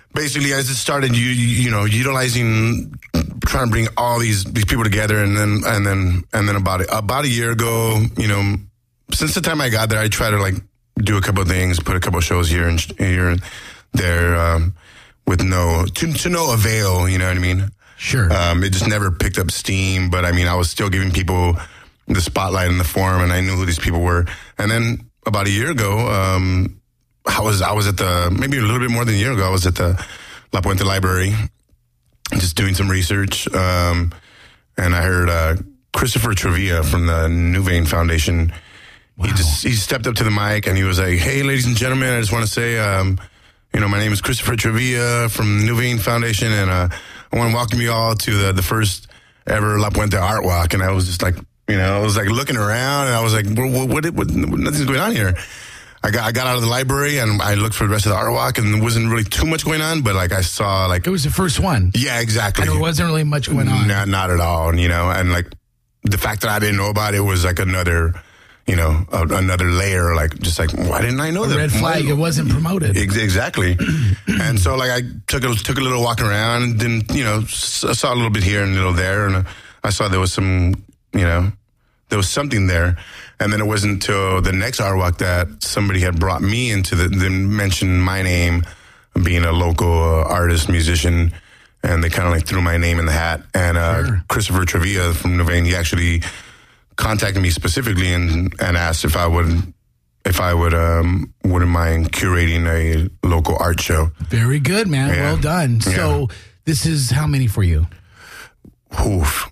basically, I just started, you, you know, utilizing, trying to bring all these these people together, and then and then and then about about a year ago, you know, since the time I got there, I try to like do a couple of things, put a couple of shows here and here and there, um, with no to to no avail. You know what I mean?
Sure.
Um, it just never picked up steam, but I mean, I was still giving people the spotlight in the forum, and I knew who these people were. And then about a year ago, um, I was I was at the maybe a little bit more than a year ago. I was at the La Puente Library, just doing some research, um, and I heard uh, Christopher Trevilla from the New Vein Foundation. Wow. He just he stepped up to the mic and he was like, "Hey, ladies and gentlemen, I just want to say, um, you know, my name is Christopher Trevilla from New Vein Foundation, and uh, I want to welcome you all to the, the first ever La Puente Art Walk." And I was just like, you know, I was like looking around, and I was like, "What? What? what, what nothing's going on here." I got I got out of the library and I looked for the rest of the art walk, and there wasn't really too much going on, but like I saw like
it was the first one.
Yeah, exactly.
And there wasn't really much going on.
Not not at all, you know. And like the fact that I didn't know about it was like another, you know, a, another layer. Like just like why didn't I know
a
that?
Red flag. Why? It wasn't promoted.
Ex- exactly. And so like I took a took a little walk around, and then you know s- I saw a little bit here and a little there, and I saw there was some, you know, there was something there. And then it wasn't until the next art walk that somebody had brought me into the, then mentioned my name, being a local uh, artist, musician, and they kind of like threw my name in the hat. And uh, sure. Christopher Trevilla from New Vein, he actually contacted me specifically and, and asked if I would, if I would, um, wouldn't mind curating a local art show.
Very good, man. Yeah. Well done. Yeah. So this is how many for you?
Oof.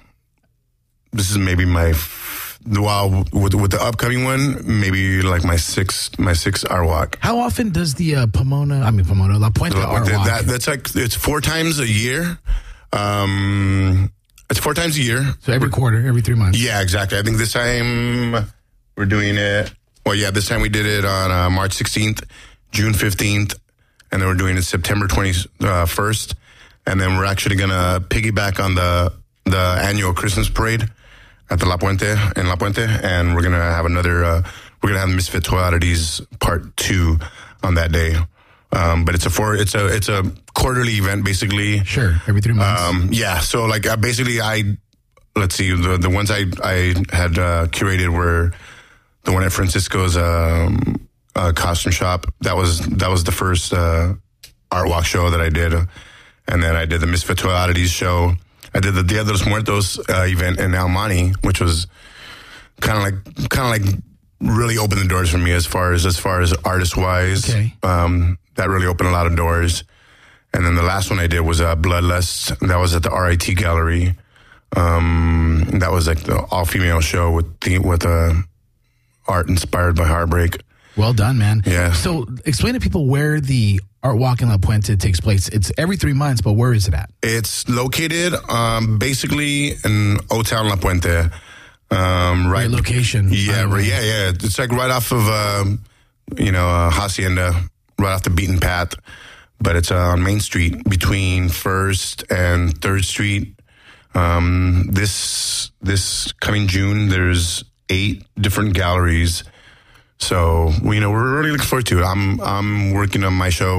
This is maybe my. Well, with with the upcoming one, maybe like my sixth my sixth art walk.
How often does the uh, Pomona, I mean Pomona, La Puente
La Puente,
art walk?
That, that's like it's four times a year. Um, it's four times a year.
So every quarter, every three months.
Yeah, exactly. I think this time we're doing it. Well, yeah, this time we did it on uh, March sixteenth, June fifteenth, and then we're doing it September twenty-first, and then we're actually gonna piggyback on the the annual Christmas parade at the La Puente, in La Puente, and we're going to have another, uh, we're going to have Misfit Toy Oddities part two on that day. Um, but it's a four, it's a, it's a quarterly event, basically.
Sure, every three months.
Um, yeah, so like, uh, basically I, let's see, the, the ones I, I had, uh, curated were the one at Francisco's, um, uh, costume shop. That was, that was the first, uh, art walk show that I did. And then I did the Misfit Toy Oddities show. I did the Dia de los Muertos uh, event in El Monte, which was kind of like kind of like really opened the doors for me as far as as far as artist wise.
Okay.
Um, that really opened a lot of doors. And then the last one I did was uh, Bloodlust. That was at the R I T Gallery. Um, that was like the all female show with the, with uh, art inspired by heartbreak.
Well done, man.
Yeah.
So explain to people where the Art Walk in La Puente takes place. It's every three months, but where is it at?
It's located um, basically in Old Town La Puente. Um, right
Great location.
Yeah, right, yeah, yeah. It's like right off of, um, you know, uh, Hacienda, right off the beaten path. But it's uh, on Main Street between First and Third Street. Um, this this coming June, there's eight different galleries. So, you know, we're really looking forward to it. I'm I'm working on my show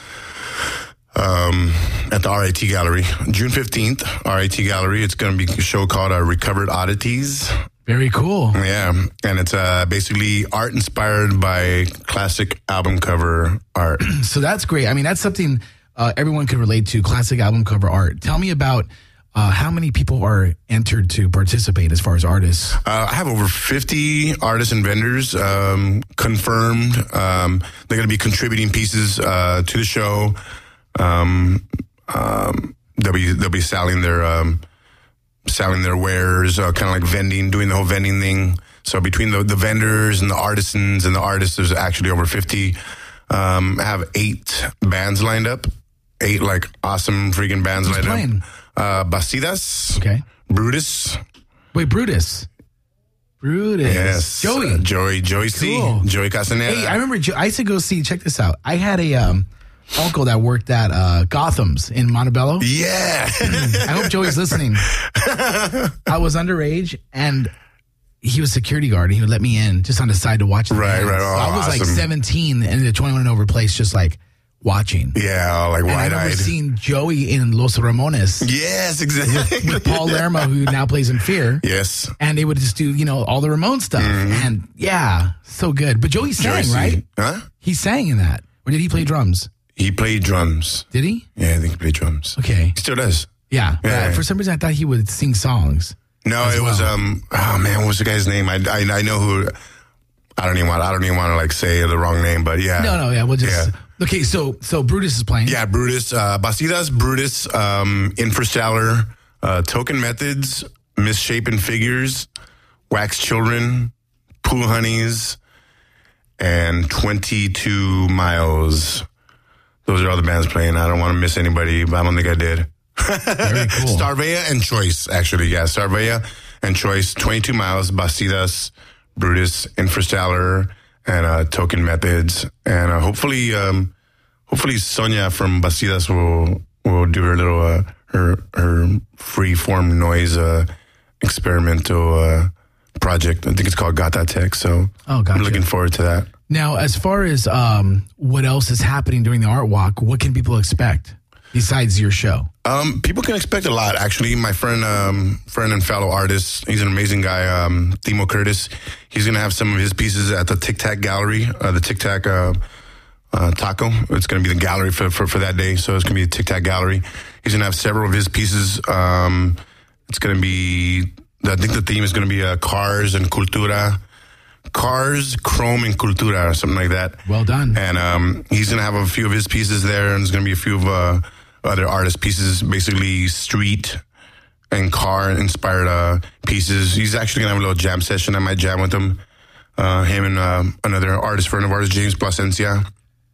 um, at the R I T Gallery. June fifteenth, R I T Gallery. It's going to be a show called uh, Recovered Oddities.
Very cool.
Yeah. And it's uh, basically art inspired by classic album cover art.
So that's great. I mean, that's something uh, everyone could relate to, classic album cover art. Tell me about Uh, how many people are entered to participate as far as artists?
Uh, I have over fifty artists and vendors um, confirmed. Um, they're going to be contributing pieces uh, to the show. Um, um, they'll be they'll be selling their um, selling their wares, uh, kind of like vending, doing the whole vending thing. So between the, the vendors and the artisans and the artists, there's actually over fifty. Um, I have eight bands lined up. Eight like awesome freaking bands
Who's
lined
playing?
up. Uh, Bastidas.
Okay.
Brutus.
Wait, Brutus. Brutus.
Yes.
Joey.
Uh, Joey. Joey
Cool.
C. Joey Castaneda.
Hey, I remember Jo- I used to go see, check this out. I had a um, uncle that worked at uh, Gotham's in Montebello.
Yeah.
I hope Joey's listening. I was underage and he was security guard and he would let me in just on the side to watch the
Right,
bands.
right. Oh,
so I was like
awesome.
seventeen in the twenty-one and over place, just like watching.
Yeah, like
And I
wide
remember
eyed.
seeing Joey in Los Ramones.
Yes, exactly.
With, with Paul Lerma, who now plays in Fear.
Yes.
And they would just do, you know, all the Ramones stuff.
Mm-hmm.
And yeah, so good. But Joey sang,
Joey
right?
Huh?
He sang in that. Or did he play drums?
He played drums.
Did he?
Yeah, I think he played drums.
Okay.
He still does.
Yeah.
Yeah.
Uh, for some reason, I thought he would sing songs.
No,
as
it was
well.
um. Oh man, what was the guy's name? I, I I know who. I don't even want. I don't even want to like say the wrong name, but yeah.
No, no, yeah. We'll just.
Yeah.
Okay, so so Brutus is playing.
Yeah, Brutus, uh, Bastidas, Brutus, um, Infrastellar, uh, Token Methods, Misshapen Figures, Wax Children, Pool Honeys, and twenty-two Miles. Those are all the bands playing. I don't want to miss anybody, but I don't think I did.
Very cool.
Starvea and Choice, actually. Yeah, Starvea and Choice, twenty-two Miles, Bastidas, Brutus, Infrastellar, and uh, Token Methods. And uh, hopefully, um, hopefully Sonia from Bastidas will will do her little uh, her her free form noise uh, experimental uh, project. I think it's called Gata Tech. So
Oh, gotcha.
I'm looking forward to that.
Now, as far as um, what else is happening during the art walk, what can people expect besides your show?
Um, people can expect a lot. Actually, my friend, um, friend and fellow artist, he's an amazing guy, um, Timo Curtis. He's going to have some of his pieces at the Tic Tac Gallery, uh, the Tic Tac uh, uh, Taco. It's going to be the gallery for, for, for that day. So it's going to be the Tic Tac Gallery. He's going to have several of his pieces. Um, it's going to be, I think the theme is going to be uh, cars and cultura. Cars, Chrome, and Cultura, or something like that.
Well done.
And um, he's going to have a few of his pieces there, and there's going to be a few of uh, other artist pieces, basically street and car-inspired uh, pieces. He's actually going to have a little jam session. I might jam with him. Uh, him and uh, another artist, friend of ours, James Plasencia.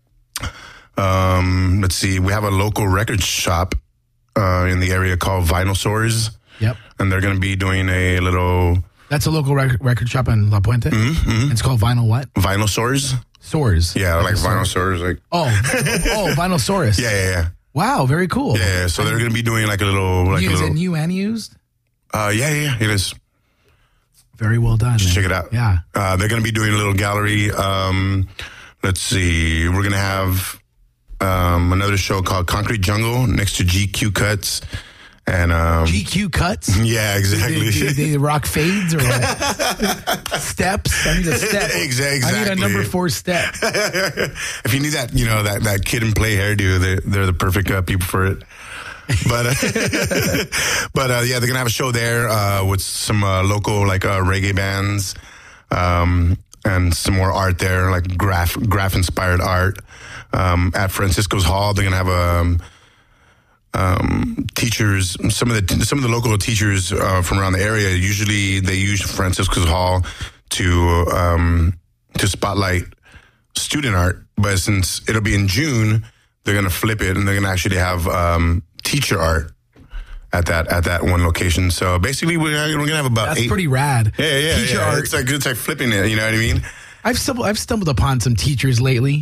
Um, let's see. We have a local record shop uh, in the area called Vinyl
Yep.
And they're going to be doing a little...
That's a local record, record shop in La Puente.
Mm-hmm.
It's called Vinyl what?
Vinyl Soars.
Soars.
Yeah, like
Vinyl
Vinyl Soars. Like,
Oh, oh, Vinyl Saurus.
yeah, yeah, yeah.
Wow, very cool.
Yeah, yeah. So they're going to be doing like a little... like
You-
a
is
little.
it new and used?
Uh, yeah, yeah, yeah, it is.
Very well done.
Just
man.
check it out.
Yeah.
Uh, they're going to be doing a little gallery. Um, let's see. We're going to have um, another show called Concrete Jungle next to G Q Cuts. And um,
G Q Cuts?
Yeah, exactly.
They, they, they rock fades or what? Steps? I need a step.
Exactly.
I need a number four step.
If you need that, you know, that, that kid and play hairdo, they're, they're the perfect uh, people for it. But, uh, but uh, yeah, they're going to have a show there uh, with some uh, local, like, uh, reggae bands um, and some more art there, like graph, graph-inspired art. Um, at Francisco's Hall, they're going to have a... Um, Um, teachers, some of the some of the local teachers uh, from around the area, usually they use Francisco's Hall to um, to spotlight student art. But since it'll be in June, they're going to flip it and they're going to actually have um, teacher art at that at that one location. So basically, we're, we're going to have about
That's
eight.
pretty rad.
Yeah, yeah,
Teacher
yeah.
art.
It's like it's like flipping it. You know what I mean?
I've stumbled, I've stumbled upon some teachers lately.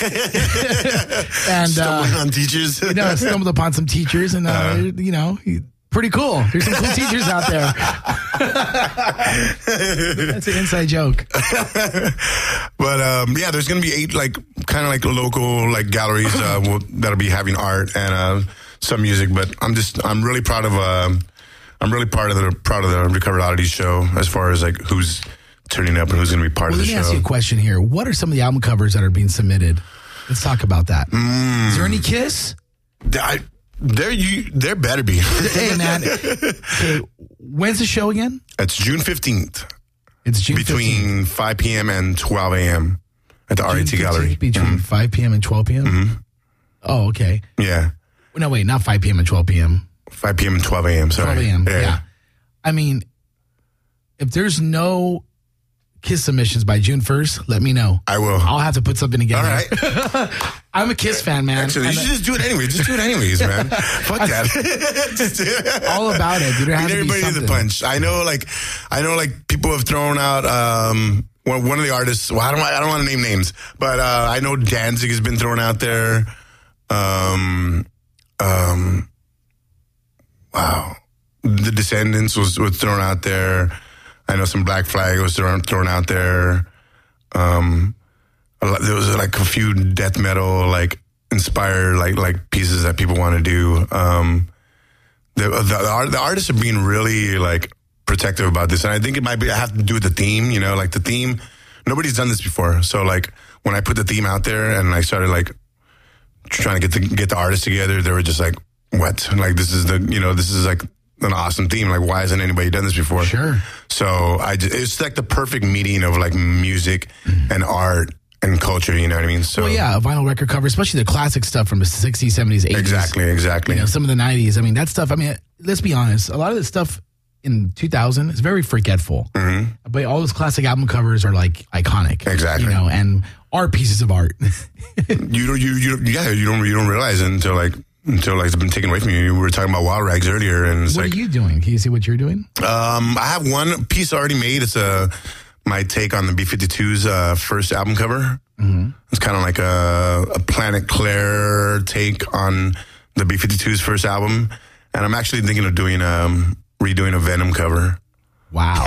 and
Stumbling
uh,
on teachers.
you know, I stumbled upon some teachers, and uh,
Uh.
you know, pretty cool. There's some cool teachers out there. That's an inside joke.
But um, yeah, there's gonna be eight like kind of like local like galleries uh, will, that'll be having art and uh, some music. But I'm just I'm really proud of um, I'm really proud of the proud of the Recovered Oddities show as far as like who's turning up and who's gonna be part
Well,
of
let
the
me ask
show.
you a question here. What are some of the album covers that are being submitted? Let's talk about that.
Mm.
Is there any Kiss?
I, there you there better be.
Hey man, okay, when's the show again?
It's June fifteenth.
It's June
between five p.m. and twelve a.m. at the R A T Gallery.
Between five p.m. and twelve p.m.
Mm-hmm.
Oh, okay.
Yeah.
No, wait, not five p.m. and twelve p.m.
five p.m. and twelve a.m. Sorry.
twelve a.m.
Yeah.
Yeah. I mean, if there's no Kiss submissions by June first, let me know.
I will.
I'll have to put something together.
All right.
I'm a Kiss fan, man.
Actually, you
And
should just do it anyway. Just do it anyways, man. Fuck that. Just do it.
all about it. Dude, there has
Beat
to be
everybody to the
something.
punch. I know, like, I know, like, people have thrown out um, one, one of the artists. Well, I don't, I don't want to name names, but uh, I know Danzig has been thrown out there. Um, um, wow, the Descendants was, was thrown out there. I know some Black Flag was thrown, thrown out there. Um, a lot, there was like a few death metal like inspire like like pieces that people want to do. Um, the, the the the artists are being really like protective about this, and I think it might be I have to do with the theme. You know, like the theme. Nobody's done this before, so like when I put the theme out there and I started like trying to get the get the artists together, they were just like, "What? Like this is the you know this is like." An awesome theme. Like, why hasn't anybody done this before?
Sure.
So I just, it's like the perfect meeting of like music mm. and art and culture. You know what I mean? So
well, yeah, a vinyl record cover, especially the classic stuff from the sixties, seventies, eighties.
Exactly, exactly.
You know, some of the nineties. I mean, that stuff. I mean, let's be honest. A lot of this stuff in two thousand is very forgetful.
Mm-hmm.
But all those classic album covers are like iconic.
Exactly.
You know, and are pieces of art.
you don't. You you yeah. You don't. You don't realize it until like. Until like it's been taken away from you. We were talking about Wild Rags earlier, and it's
what
like,
are you doing? Can you see what you're doing?
Um, I have one piece already made. It's a my take on the B fifty-two's uh, first album cover.
Mm-hmm.
It's kind of like a, a Planet Claire take on the B fifty-two's first album, and I'm actually thinking of doing um redoing a Venom cover.
Wow.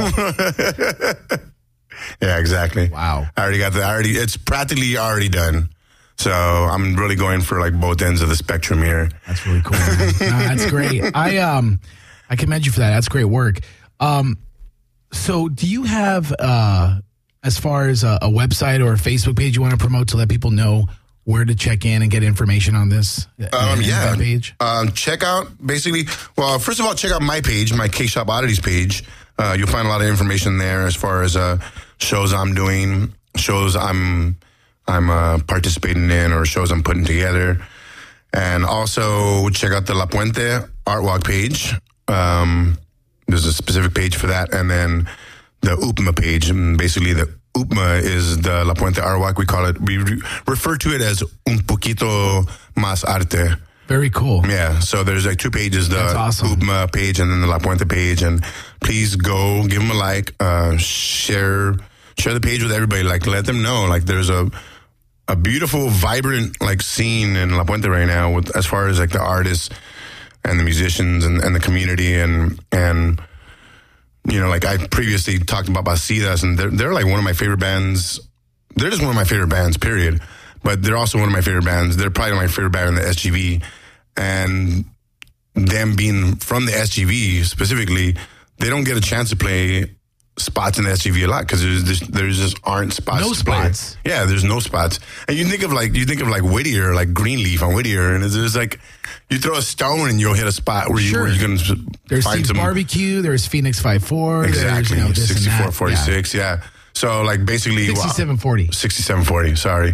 Yeah, exactly.
Wow.
I already got the. I already. It's practically already done. So I'm really going for like both ends of the spectrum here.
That's really cool. Man. No, that's great. I um, I commend you for that. That's great work. Um, so do you have uh, as far as a, a website or a Facebook page you want to promote to let people know where to check in and get information on this?
Um, yeah.
That page.
Um, check out basically. Well, first of all, check out my page, my Cake Shop Oddities page. Uh, you'll find a lot of information there as far as uh, shows I'm doing, shows I'm. I'm uh, participating in or shows I'm putting together. And also check out the La Puente Art Walk page. Um, there's a specific page for that. And then the U P M A page. And basically the U P M A is the La Puente Art Walk. We call it, we re- refer to it as Un Poquito Más Arte.
Very cool.
Yeah. So there's like two pages, the
awesome.
U P M A page and then the La Puente page. And please go, give them a like, uh, share, share the page with everybody. Like let them know like there's a, a beautiful, vibrant like scene in La Puente right now, with as far as like the artists and the musicians and, and the community and and you know like I previously talked about Bacidas, and they're they're like one of my favorite bands. They're just one of my favorite bands, period. But they're also one of my favorite bands. They're probably my favorite band in the S G V, and them being from the S G V specifically, they don't get a chance to play spots in the S G V a lot because there's just, there's just aren't spots.
No
to play.
spots.
Yeah, there's no spots. And you think of like you think of like Whittier, like Greenleaf on Whittier, and it's just like you throw a stone and you'll hit a spot where you
Sure.
where you can
There's
find
Steve's
some
Barbecue. There's Phoenix five four.
exactly
There's, you know, this and
sixty-four
that.
forty-six. Yeah. yeah. So like basically
sixty-seven forty.
sixty-seven forty. Sorry.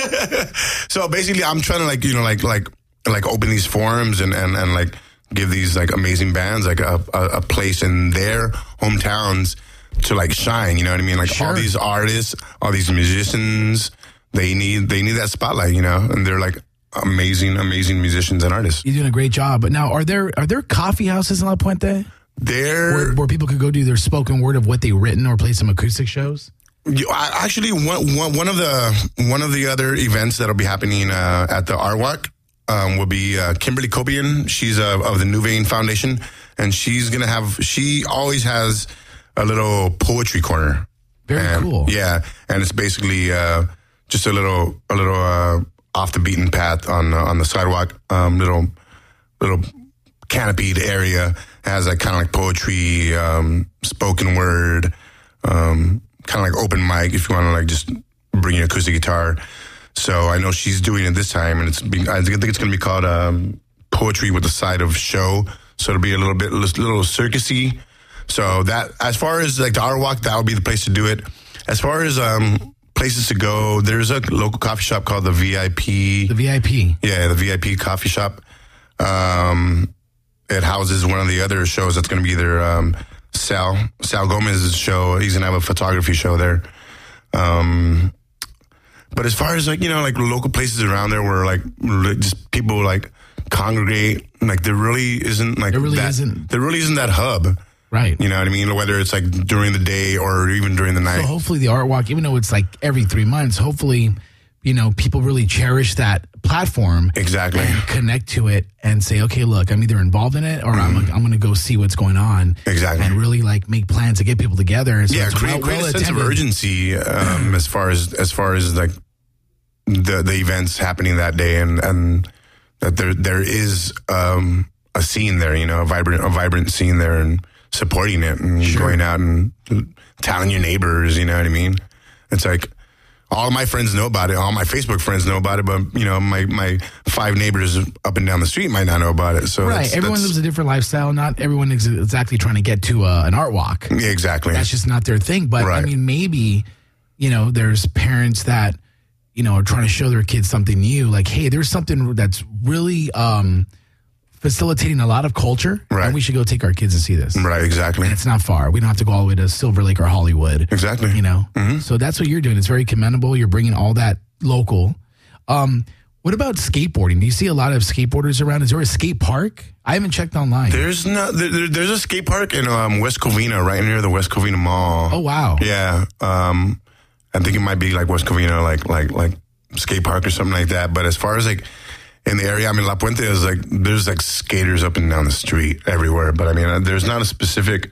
So basically, I'm trying to like you know like like like open these forums and and and like give these like amazing bands like a a, a place in their hometowns to like shine, you know what I mean? Like
Sure.
all these artists, all these musicians, they need they need that spotlight, you know, and they're like amazing, amazing musicians and artists.
You're doing a great job. But now, are there are there coffee houses in La Puente
There,
where, where people could go do their spoken word of what they've written or play some acoustic shows?
You, I, actually, one, one one of the one of the other events that'll be happening uh, at the Art Walk um, will be uh, Kimberly Cobian. She's uh, of the New Vein Foundation, and she's gonna have. She always has a little poetry corner.
Very
and,
cool.
Yeah, and it's basically uh, just a little a little uh, off the beaten path on uh, on the sidewalk. Um, little little canopied area has like kind of like poetry, um, spoken word. Um, kind of like open mic if you want to like just bring your acoustic guitar. So I know she's doing it this time, and it's being, I think it's going to be called um, Poetry with a Side of Show. So it'll be a little bit, a little circusy. So that, as far as like the Art Walk, that would be the place to do it. As far as um, places to go, there's a local coffee shop called the V I P.
The V I P.
Yeah, the V I P coffee shop. Um, it houses one of the other shows that's going to be there. Um, Sal Sal Gomez's show. He's gonna have a photography show there. Um, but as far as like you know, like local places around there where like just people like congregate, like there really isn't like
there really
that,
isn't
there really isn't that hub,
right?
You know what I mean? Whether it's like during the day or even during the night.
So hopefully the Art Walk, even though it's like every three months, hopefully you know people really cherish that platform
exactly
and connect to it and say, okay, look, I'm either involved in it or mm-hmm. I'm like, I'm going to go see what's going on
exactly
and really like make plans to get people together. And so
yeah,
it's
create,
well,
create
well
a sense of urgency um, as far as as far as like the the events happening that day, and and that there there is um, a scene there, you know, a vibrant a vibrant scene there, and supporting it, and sure. going out and telling your neighbors, you know what I mean? It's like all of my friends know about it, all my Facebook friends know about it, but you know, my my five neighbors up and down the street might not know about it. So
right,
that's,
everyone
that's,
lives a different lifestyle. Not everyone is exactly trying to get to uh, an art walk.
Yeah, exactly.
That's just not their thing. But
right.
I mean, maybe you know, there's parents that you know are trying to show their kids something new. Like, hey, there's something that's really um, facilitating a lot of culture,
right.
and we should go take our kids to see this.
Right, exactly.
And it's not far. We don't have to go all the way to Silver Lake or Hollywood.
Exactly.
You know,
mm-hmm.
so that's what you're doing. It's very commendable. You're bringing all that local. Um, what about skateboarding? Do you see a lot of skateboarders around? Is there a skate park? I haven't checked online.
There's no. There, there's a skate park in um, West Covina, right near the West Covina Mall.
Oh wow.
Yeah. Um, I think it might be like West Covina, like like like skate park or something like that. But as far as like in the area, I mean, La Puente is like, there's like skaters up and down the street everywhere. But I mean, there's not a specific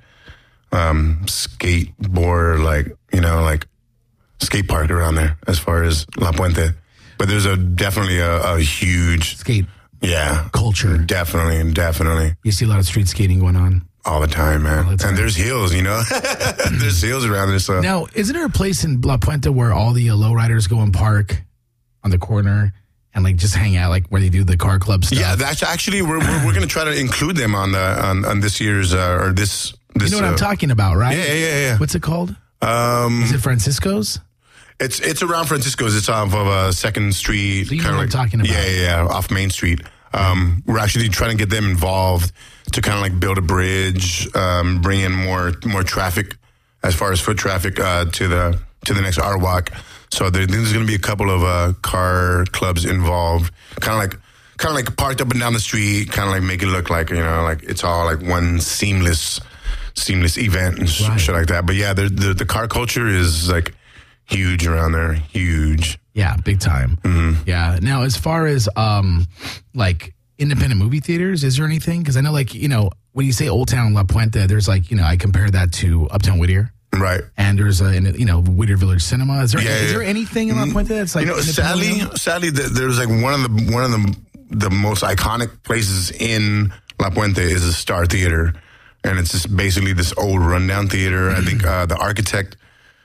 um, skateboard, like, you know, like skate park around there as far as La Puente. But there's a definitely a, a huge
skate
yeah
culture.
Definitely, definitely.
You see a lot of street skating going on.
All the time, man. The time. And there's hills, you know? There's hills around there. So.
Now, isn't there a place in La Puente where all the uh, lowriders go and park on the corner and like just hang out, like where they do the car club stuff?
Yeah, that's actually we're we're, we're going to try to include them on the on, on this year's uh, or this. this
You know what
uh,
I'm talking about, right?
Yeah, yeah, yeah.
What's it called?
Um,
Is it Francisco's?
It's it's around Francisco's. It's off of uh, Second Street.
So you know what
like,
I'm talking about?
Yeah, yeah, yeah, off Main Street. Um, we're actually trying to get them involved to kind of like build a bridge, um, bring in more more traffic as far as foot traffic uh, to the to the next art walk. So there, there's going to be a couple of uh, car clubs involved, kind of like kind of like parked up and down the street, kind of like make it look like, you know, like it's all like one seamless seamless event and sh-
Right.
shit like that. But yeah, the, the the car culture is like huge around there, huge.
Yeah, big time.
Mm-hmm.
Yeah. Now, as far as um, like independent movie theaters, is there anything? Because I know, like, you know, when you say Old Town La Puente, there's like, you know, I compare that to Uptown Whittier.
Right.
And there's a, you know, Whittier Village Cinema. Is there
Yeah,
is
yeah.
there anything in La Puente that's like,
you know,
independent?
sadly, sadly, th- there's like one of the one of the the most iconic places in La Puente is a Star Theater, and it's just basically this old rundown theater. I think uh, the architect,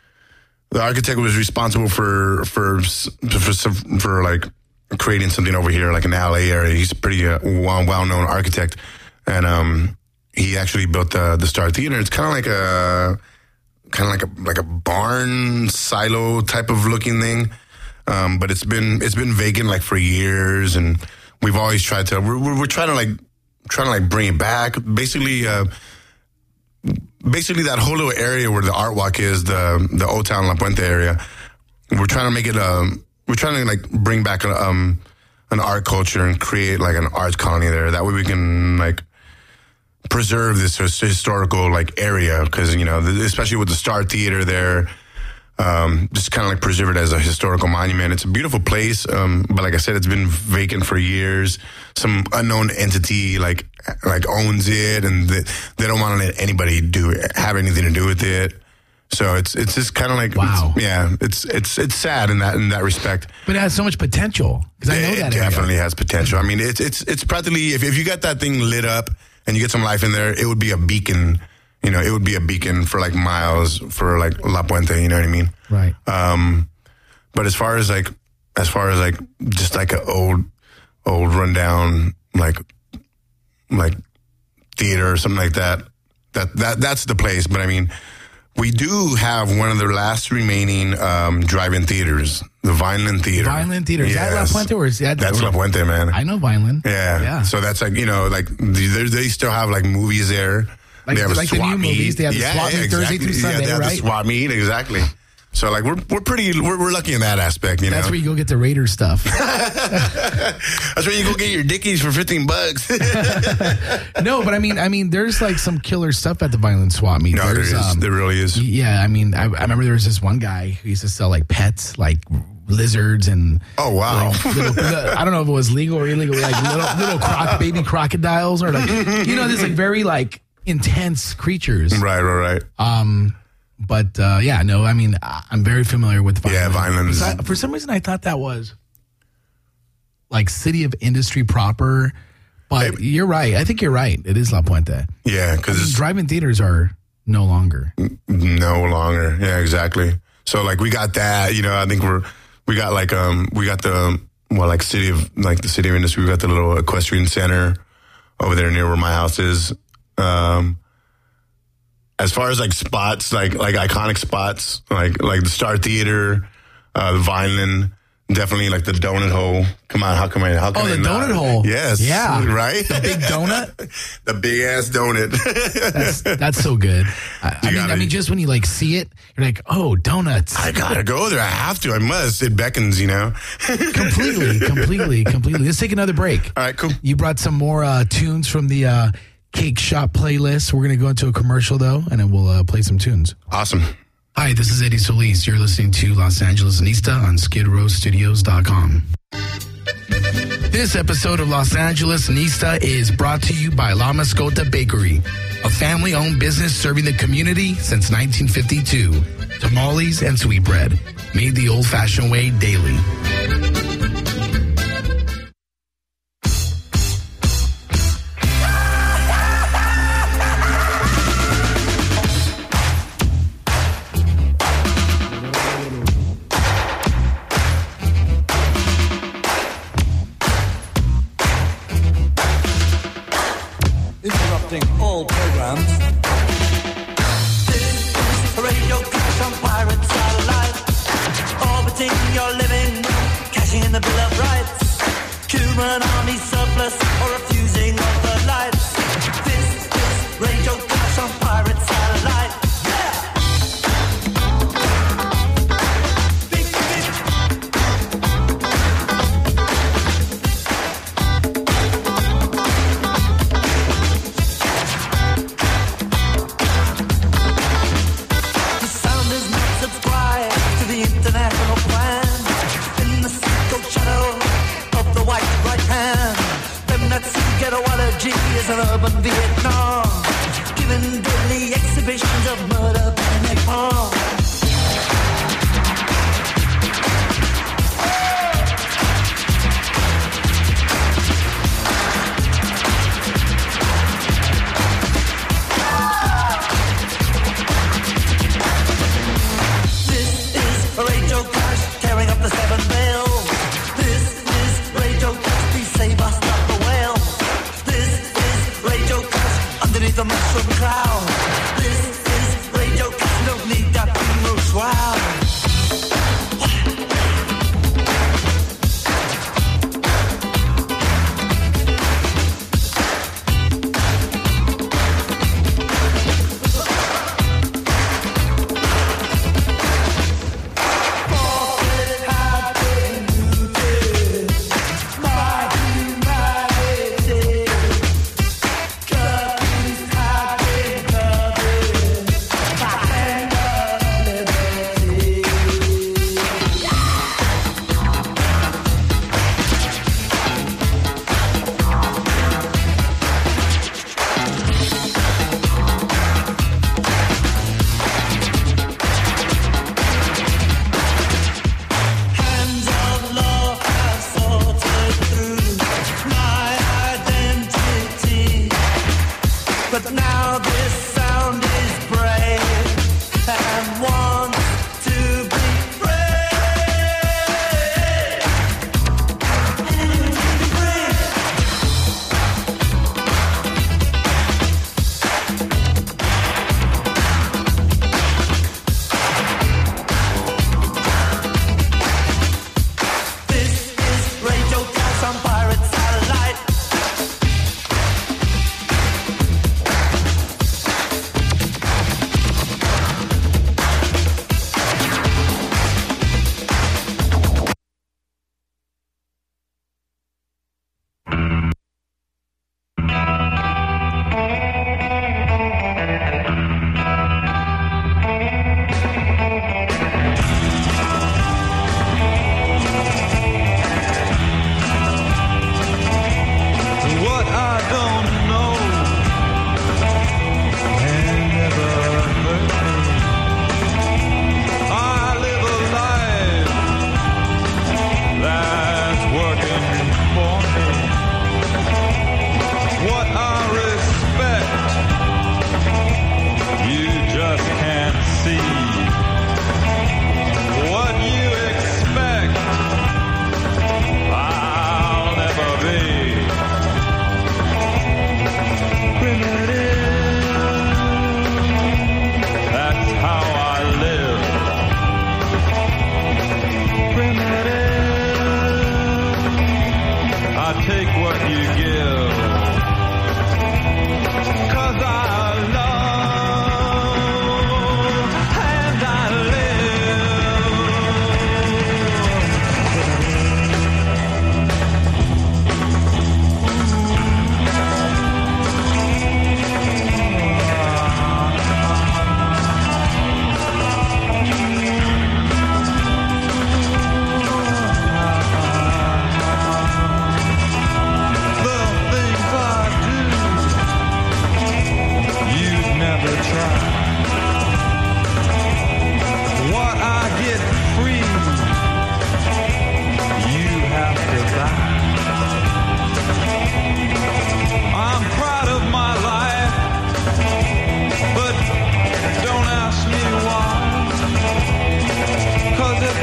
the architect was responsible for for for for, for like creating something over here, like an L A area. He's a pretty uh, well well known architect, and um, he actually built the the Star Theater. It's kind of like a kind of like a like a barn silo type of looking thing, um, but it's been it's been vacant like for years, and we've always tried to we're we're, we're trying to like trying to like bring it back. Basically, uh, basically that whole little area where the art walk is, the the Old Town La Puente area. We're trying to make it um we're trying to like bring back a, um an art culture and create like an arts colony there. That way we can like preserve this historical like area, because you know, especially with the Star Theater there, um, just kind of like preserve it as a historical monument. It's a beautiful place, um, but like I said, it's been vacant for years. Some unknown entity like like owns it, and they, they don't want to let anybody do it, have anything to do with it. So it's it's just kind of like
wow,
it's, yeah, it's it's it's sad in that in that respect.
But it has so much potential, because I know
it
that
definitely
area.
has potential. I mean, it's it's it's practically if if you got that thing lit up and you get some life in there, it would be a beacon. You know, it would be a beacon for like miles for like La Puente. You know what I mean?
Right.
Um, but as far as like, as far as like, just like an old, old rundown like, like theater or something like that. That that that's the place. But I mean, we do have one of the last remaining um, drive-in theaters, the Vineland Theater.
Vineland Theater. Is that La Puente, or is that?
That's La Puente, man.
I know Vineland.
Yeah.
Yeah.
So that's like, you know, like they, they still have like movies there.
Like,
they have a
like the
swap
new
meet.
movies, they have the
yeah,
swap
yeah,
meet Thursday
exactly.
through Sunday,
yeah, they have
right?
the swap meet, exactly. So like we're we're pretty we're, we're lucky in that aspect, you
That's
know.
where you go get the Raiders stuff.
That's where you go get your Dickies for fifteen bucks.
No, but I mean, I mean, there's like some killer stuff at the Vineland swap meet.
No, there
There's,
is.
um,
there really is.
Yeah, I mean, I, I remember there was this one guy who used to sell like pets, like lizards and
oh wow,
like, little, I don't know if it was legal or illegal, like little little croc, baby crocodiles, or like, you know, this like very like intense creatures.
Right, right, right.
Um, But uh, yeah, no, I mean, I- I'm very familiar with Vineland.
Yeah, Vineland's-
For- For some reason, I thought that was like City of Industry proper. But you're right. I think you're right. It is La Puente.
Yeah, because
drive-in theaters are no longer.
No longer. Yeah, exactly. So like we got that. You know, I think we're we got like um we got the well like city of like the City of Industry. We got the little equestrian center over there near where my house is. Um, as far as like spots, like like iconic spots, like like the Star Theater, uh, the Vineland. Definitely like the donut hole. Come on, how come I? How come
Oh, the
I not?
donut hole.
Yes.
Yeah.
Right.
The big donut.
The big ass donut.
That's, that's so good. I, I
You
mean,
gotta-
I mean, just when you like see it, you're like, oh, donuts.
I gotta go there. I have to. I must. It beckons, you know.
completely, completely, completely. Let's take another break.
All right, cool.
You brought some more uh, tunes from the uh, Cake Shop playlist. We're gonna go into a commercial though, and then we'll uh, play some tunes.
Awesome.
Hi, this is Eddie Solis. You're listening to Los Angeles Nista on skid row studios dot com. This episode of Los Angeles Nista is brought to you by La Mascota Bakery, a family-owned business serving the community since nineteen fifty-two. Tamales and sweetbread, made the old-fashioned way daily.
Interrupting all programs. This is Radio Crash on Pirate Satellite, orbiting your living room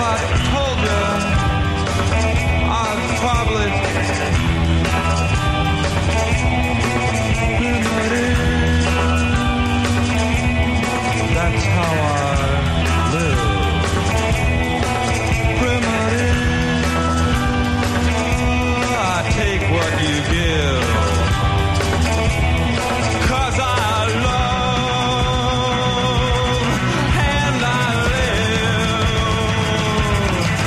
I told you, I'd probably. That's how I live. I take what you give. 'Cause I love and I live.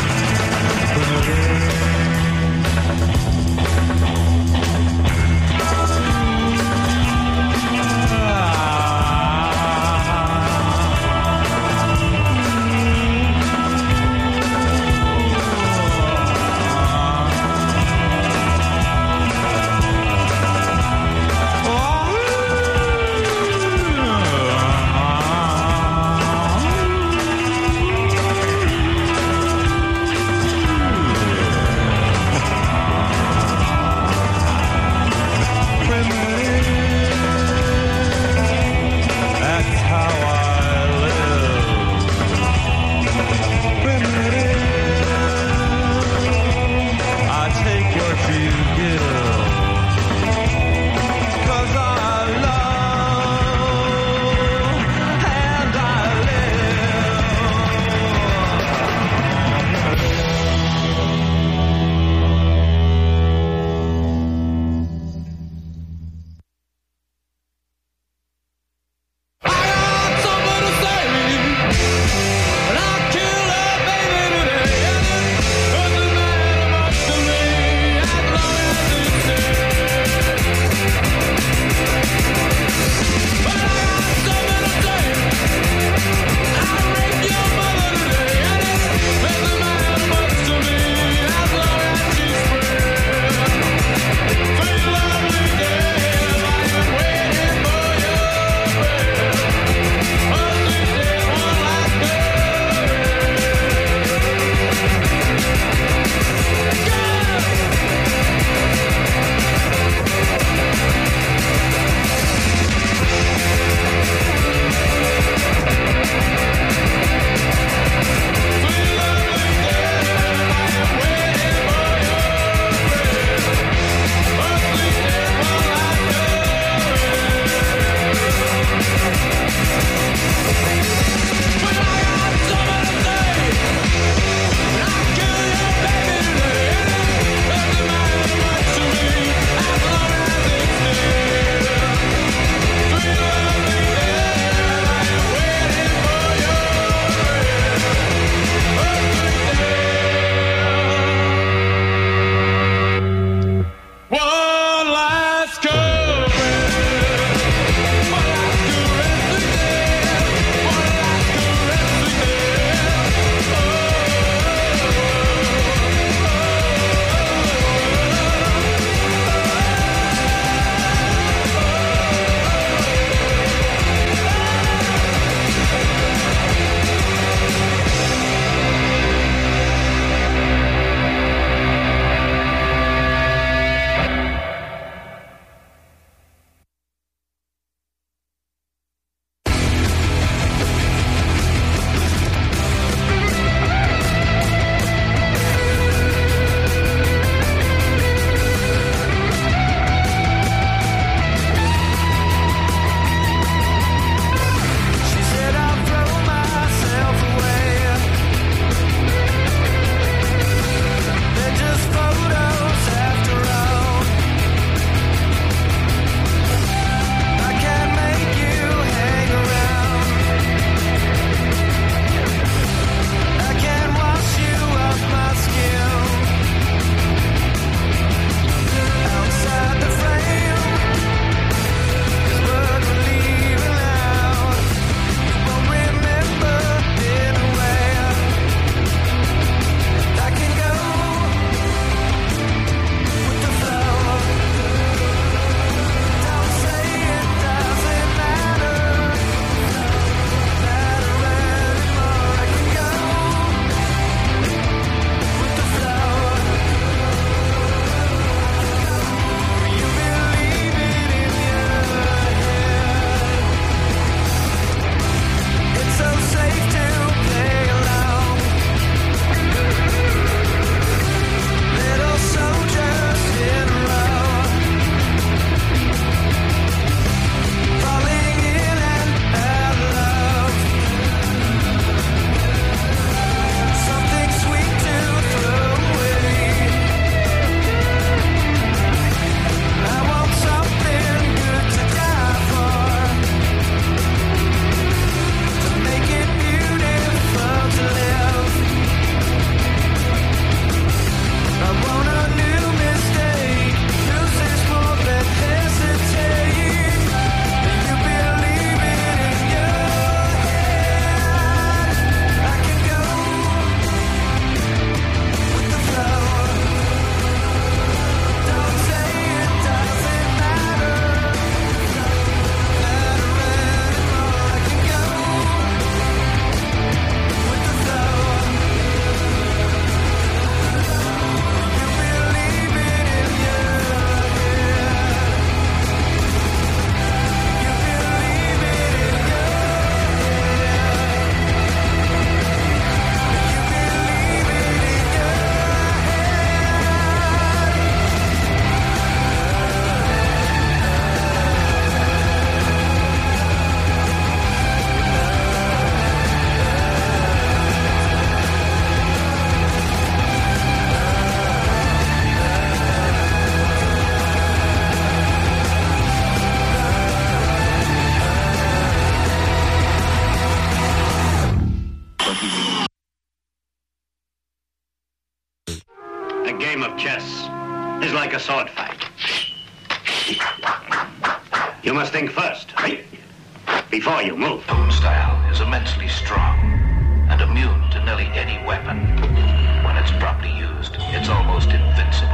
game of chess is like a sword fight. You must think first, right? Before you move.
Own style is immensely strong and immune to nearly any weapon. When it's properly used, it's almost invincible.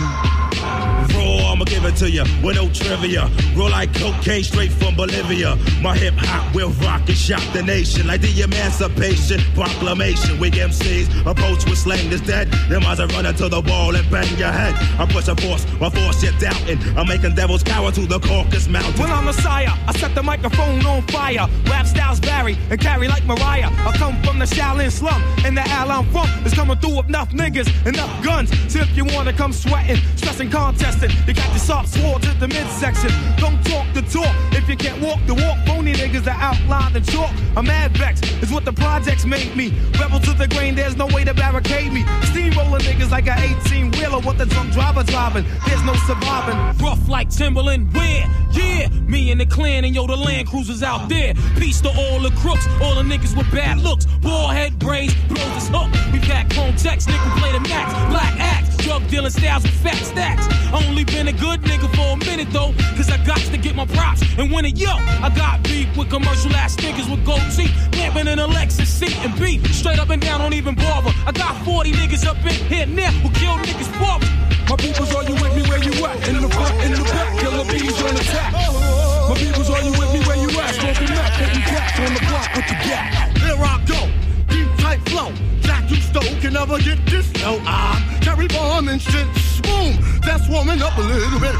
Raw, I'ma give it to you with no trivia. Roll like cocaine straight from Bolivia. My hip hop will rock and shock the nation like the Emancipation Proclamation. Weak M Cs approach with slang that's dead. Them eyes are running to the wall and bang your head. I push a force, my force you're doubting. I'm making devils cower to the Caucasus Mountain.
When I'm Messiah, I set the microphone on fire. Rap styles vary and carry like Mariah. I come from the Shaolin slum, and the al I'm from is coming through with enough niggas, enough guns. So if you wanna come sweating, stressing, contesting, you got your soft swords at the midsection. Don't talk the talk if you can't walk the walk. Phony niggas that outline the chalk. I'm mad vex is what the projects made me. Rebel to the grain, there's no way to barricade me. Steamrolling niggas like an eighteen wheeler with the drunk driver driving. There's no surviving.
Rough like Timberland, where? Yeah, me and the clan and yo, the Land Cruisers out there. Peace to all the crooks, all the niggas with bad looks. Bald head braids, blows his hook. We pack chrome text, nigga play the max. Black axe, drug dealing styles with fat stacks. Only been a good nigga for a minute though, cause I got to get my props and win it. Yo, I got beef with commercial ass niggas with gold teeth, lamping in a Lexus seat and beat. Straight up and down, don't even bother. I got forty niggas up in here now who kill niggas for me.
My peoples, are you with me where you at? In the front, in the back, killer bees on attack. My peoples, are you with me where you at? Smoking up, hitting cats on the block with the gap.
Here I go, deep tight flow. Jack you stole can never get this low. I carry bomb and shit. Boom, that's warming up a little bit.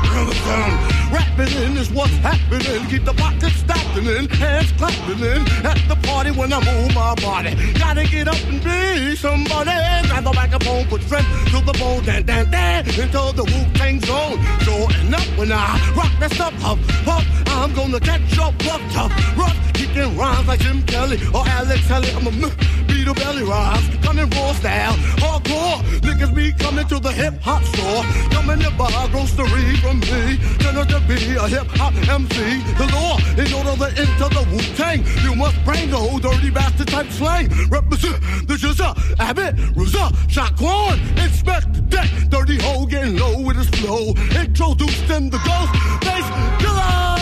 Rapping in is what's happening. Keep the pockets stacking in, hands clapping in. At the party when I move my body. Gotta get up and be somebody. Grab the microphone, put strength to the bone. Dan, dan, dan, into the Wu-Tang zone. Shorting up when I rock that stuff. Huff, huff, I'm gonna catch your bluff. Tough, rough, kicking rhymes like Jim Kelly or Alex Kelly. I'm a beat a belly rise, coming raw style. Hardcore, niggas be coming to the hip-hop store. Coming to buy grocery from me. Turn out to be a hip-hop M C. The law, in order to enter the Wu-Tang, you must bring the whole dirty bastard type slang. Represent the Jizza, Abbott, Ruza, Shaquan, inspect that dirty hole getting low with his flow. Introduced in the ghost bass killer.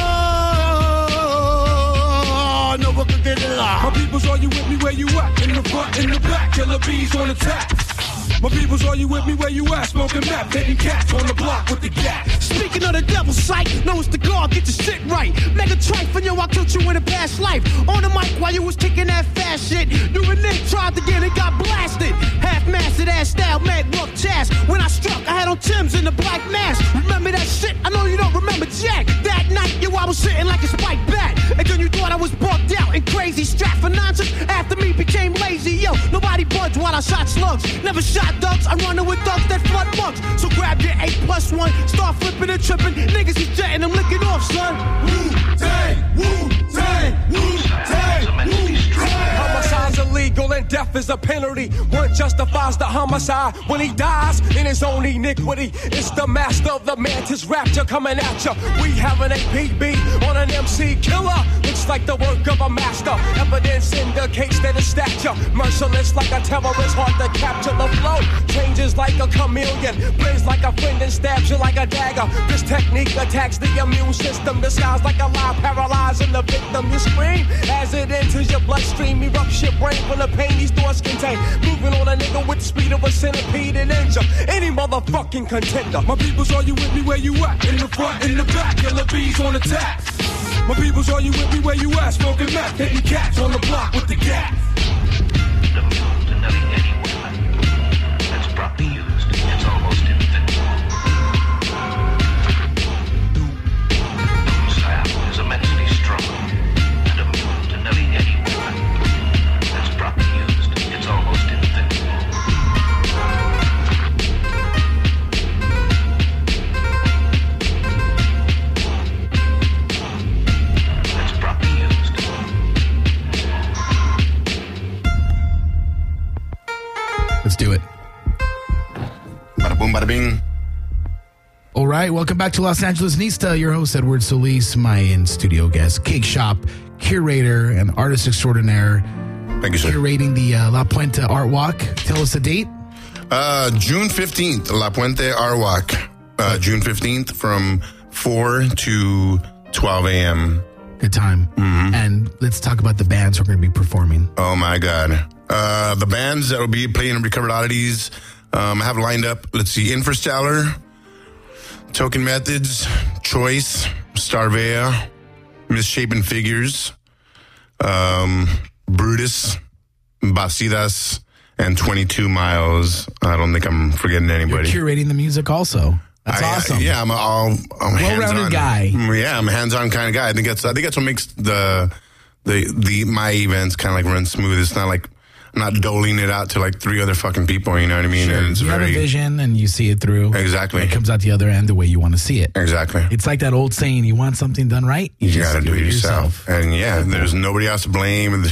Never could get it out.
My peoples, are you with me where you at? In the front, in the back, killer bees on attack. My peoples, are you with me where you at? Smoking meth, hitting cats on the block with the gap.
Speaking of the devil's sight, know it's the God, get your shit right. Mega trife, yo, I killed you in a past life. On the mic while you was kicking that fast shit. You and Nick tried to get it, got blasted. Half-mastered ass style, mad rough chast. When I struck, I had on Tim's in the black mask. Remember that shit? I know you don't remember Jack. That night, yo, I was sitting like a spiked bat. And then you thought I was bugged out and crazy. Strapped for nonsense, after me became lazy. Yo, nobody budged while I shot slugs. Never shot ducks, I'm running with ducks that flood bugs. So grab your eight plus one, start flipping and tripping. Niggas is jetting, I'm licking off, son.
Wu-Tang, Wu-Tang, Wu-Tang, Wu-Tang. Homicide's illegal and death is a penalty. One justifies the homicide when he dies in his own iniquity. It's the master of the mantis rapture coming at ya. We have an A P B on an M C killer. Looks like the work of a master. Evidence indicates that it's stature. Merciless like a terrorist, hard to capture the flow. Changes like a chameleon, blends like a friend and stabs you like a dagger. This technique attacks the immune system. Disguised like a lie, paralyzing the victim. You scream as it enters your bloodstream. Erupts your brain from the pain these thoughts contain. Moving on a nigga with the speed of a centipede and injure any motherfucking contender. My peoples, are you with me where you at? In the front, in the back, killer bees on attack. My peoples, are you with me where you at? Smoking meth, hitting cats on the block with the gap.
Properly used, it's almost invincible. Style is immensely strong and immune to nearly any weapon. That's properly used, it's almost invincible. That's properly used.
Let's do it.
Bada boom, bada bing.
All right, welcome back to Los Angeles Nista. Your host, Edward Solis, my in-studio guest, Cake Shop, curator and artist extraordinaire.
Thank you, sir.
Curating the uh, La Puente Art Walk. Tell us the date.
Uh, June fifteenth, La Puente Arwalk. Uh, June fifteenth from four to twelve a.m.
Good time.
Mm-hmm.
And let's talk about the bands who are going to be performing.
Oh, my God. Uh, the bands that will be playing Recovered Oddities, um, I have lined up, let's see, Infrastellar, Token Methods, Choice, Starvea, Misshapen Figures, um, Brutus, Basidas, and twenty-two miles. I don't think I'm forgetting anybody.
You're curating the music also. That's
I,
awesome.
I, yeah, I'm a all I'm
well-rounded
hands-on.
guy.
Yeah, I'm a hands-on kind of guy. I think that's I think that's what makes the the the my events kind of like run smooth. It's not like I'm not doling it out to like three other fucking people. You know what I mean?
Sure.
And it's
you
very
have a vision and you see it through.
Exactly.
It comes out the other end the way you want to see it.
Exactly.
It's like that old saying: you want something done right,
you, you got to do it yourself. yourself. And yeah, there's nobody else to blame.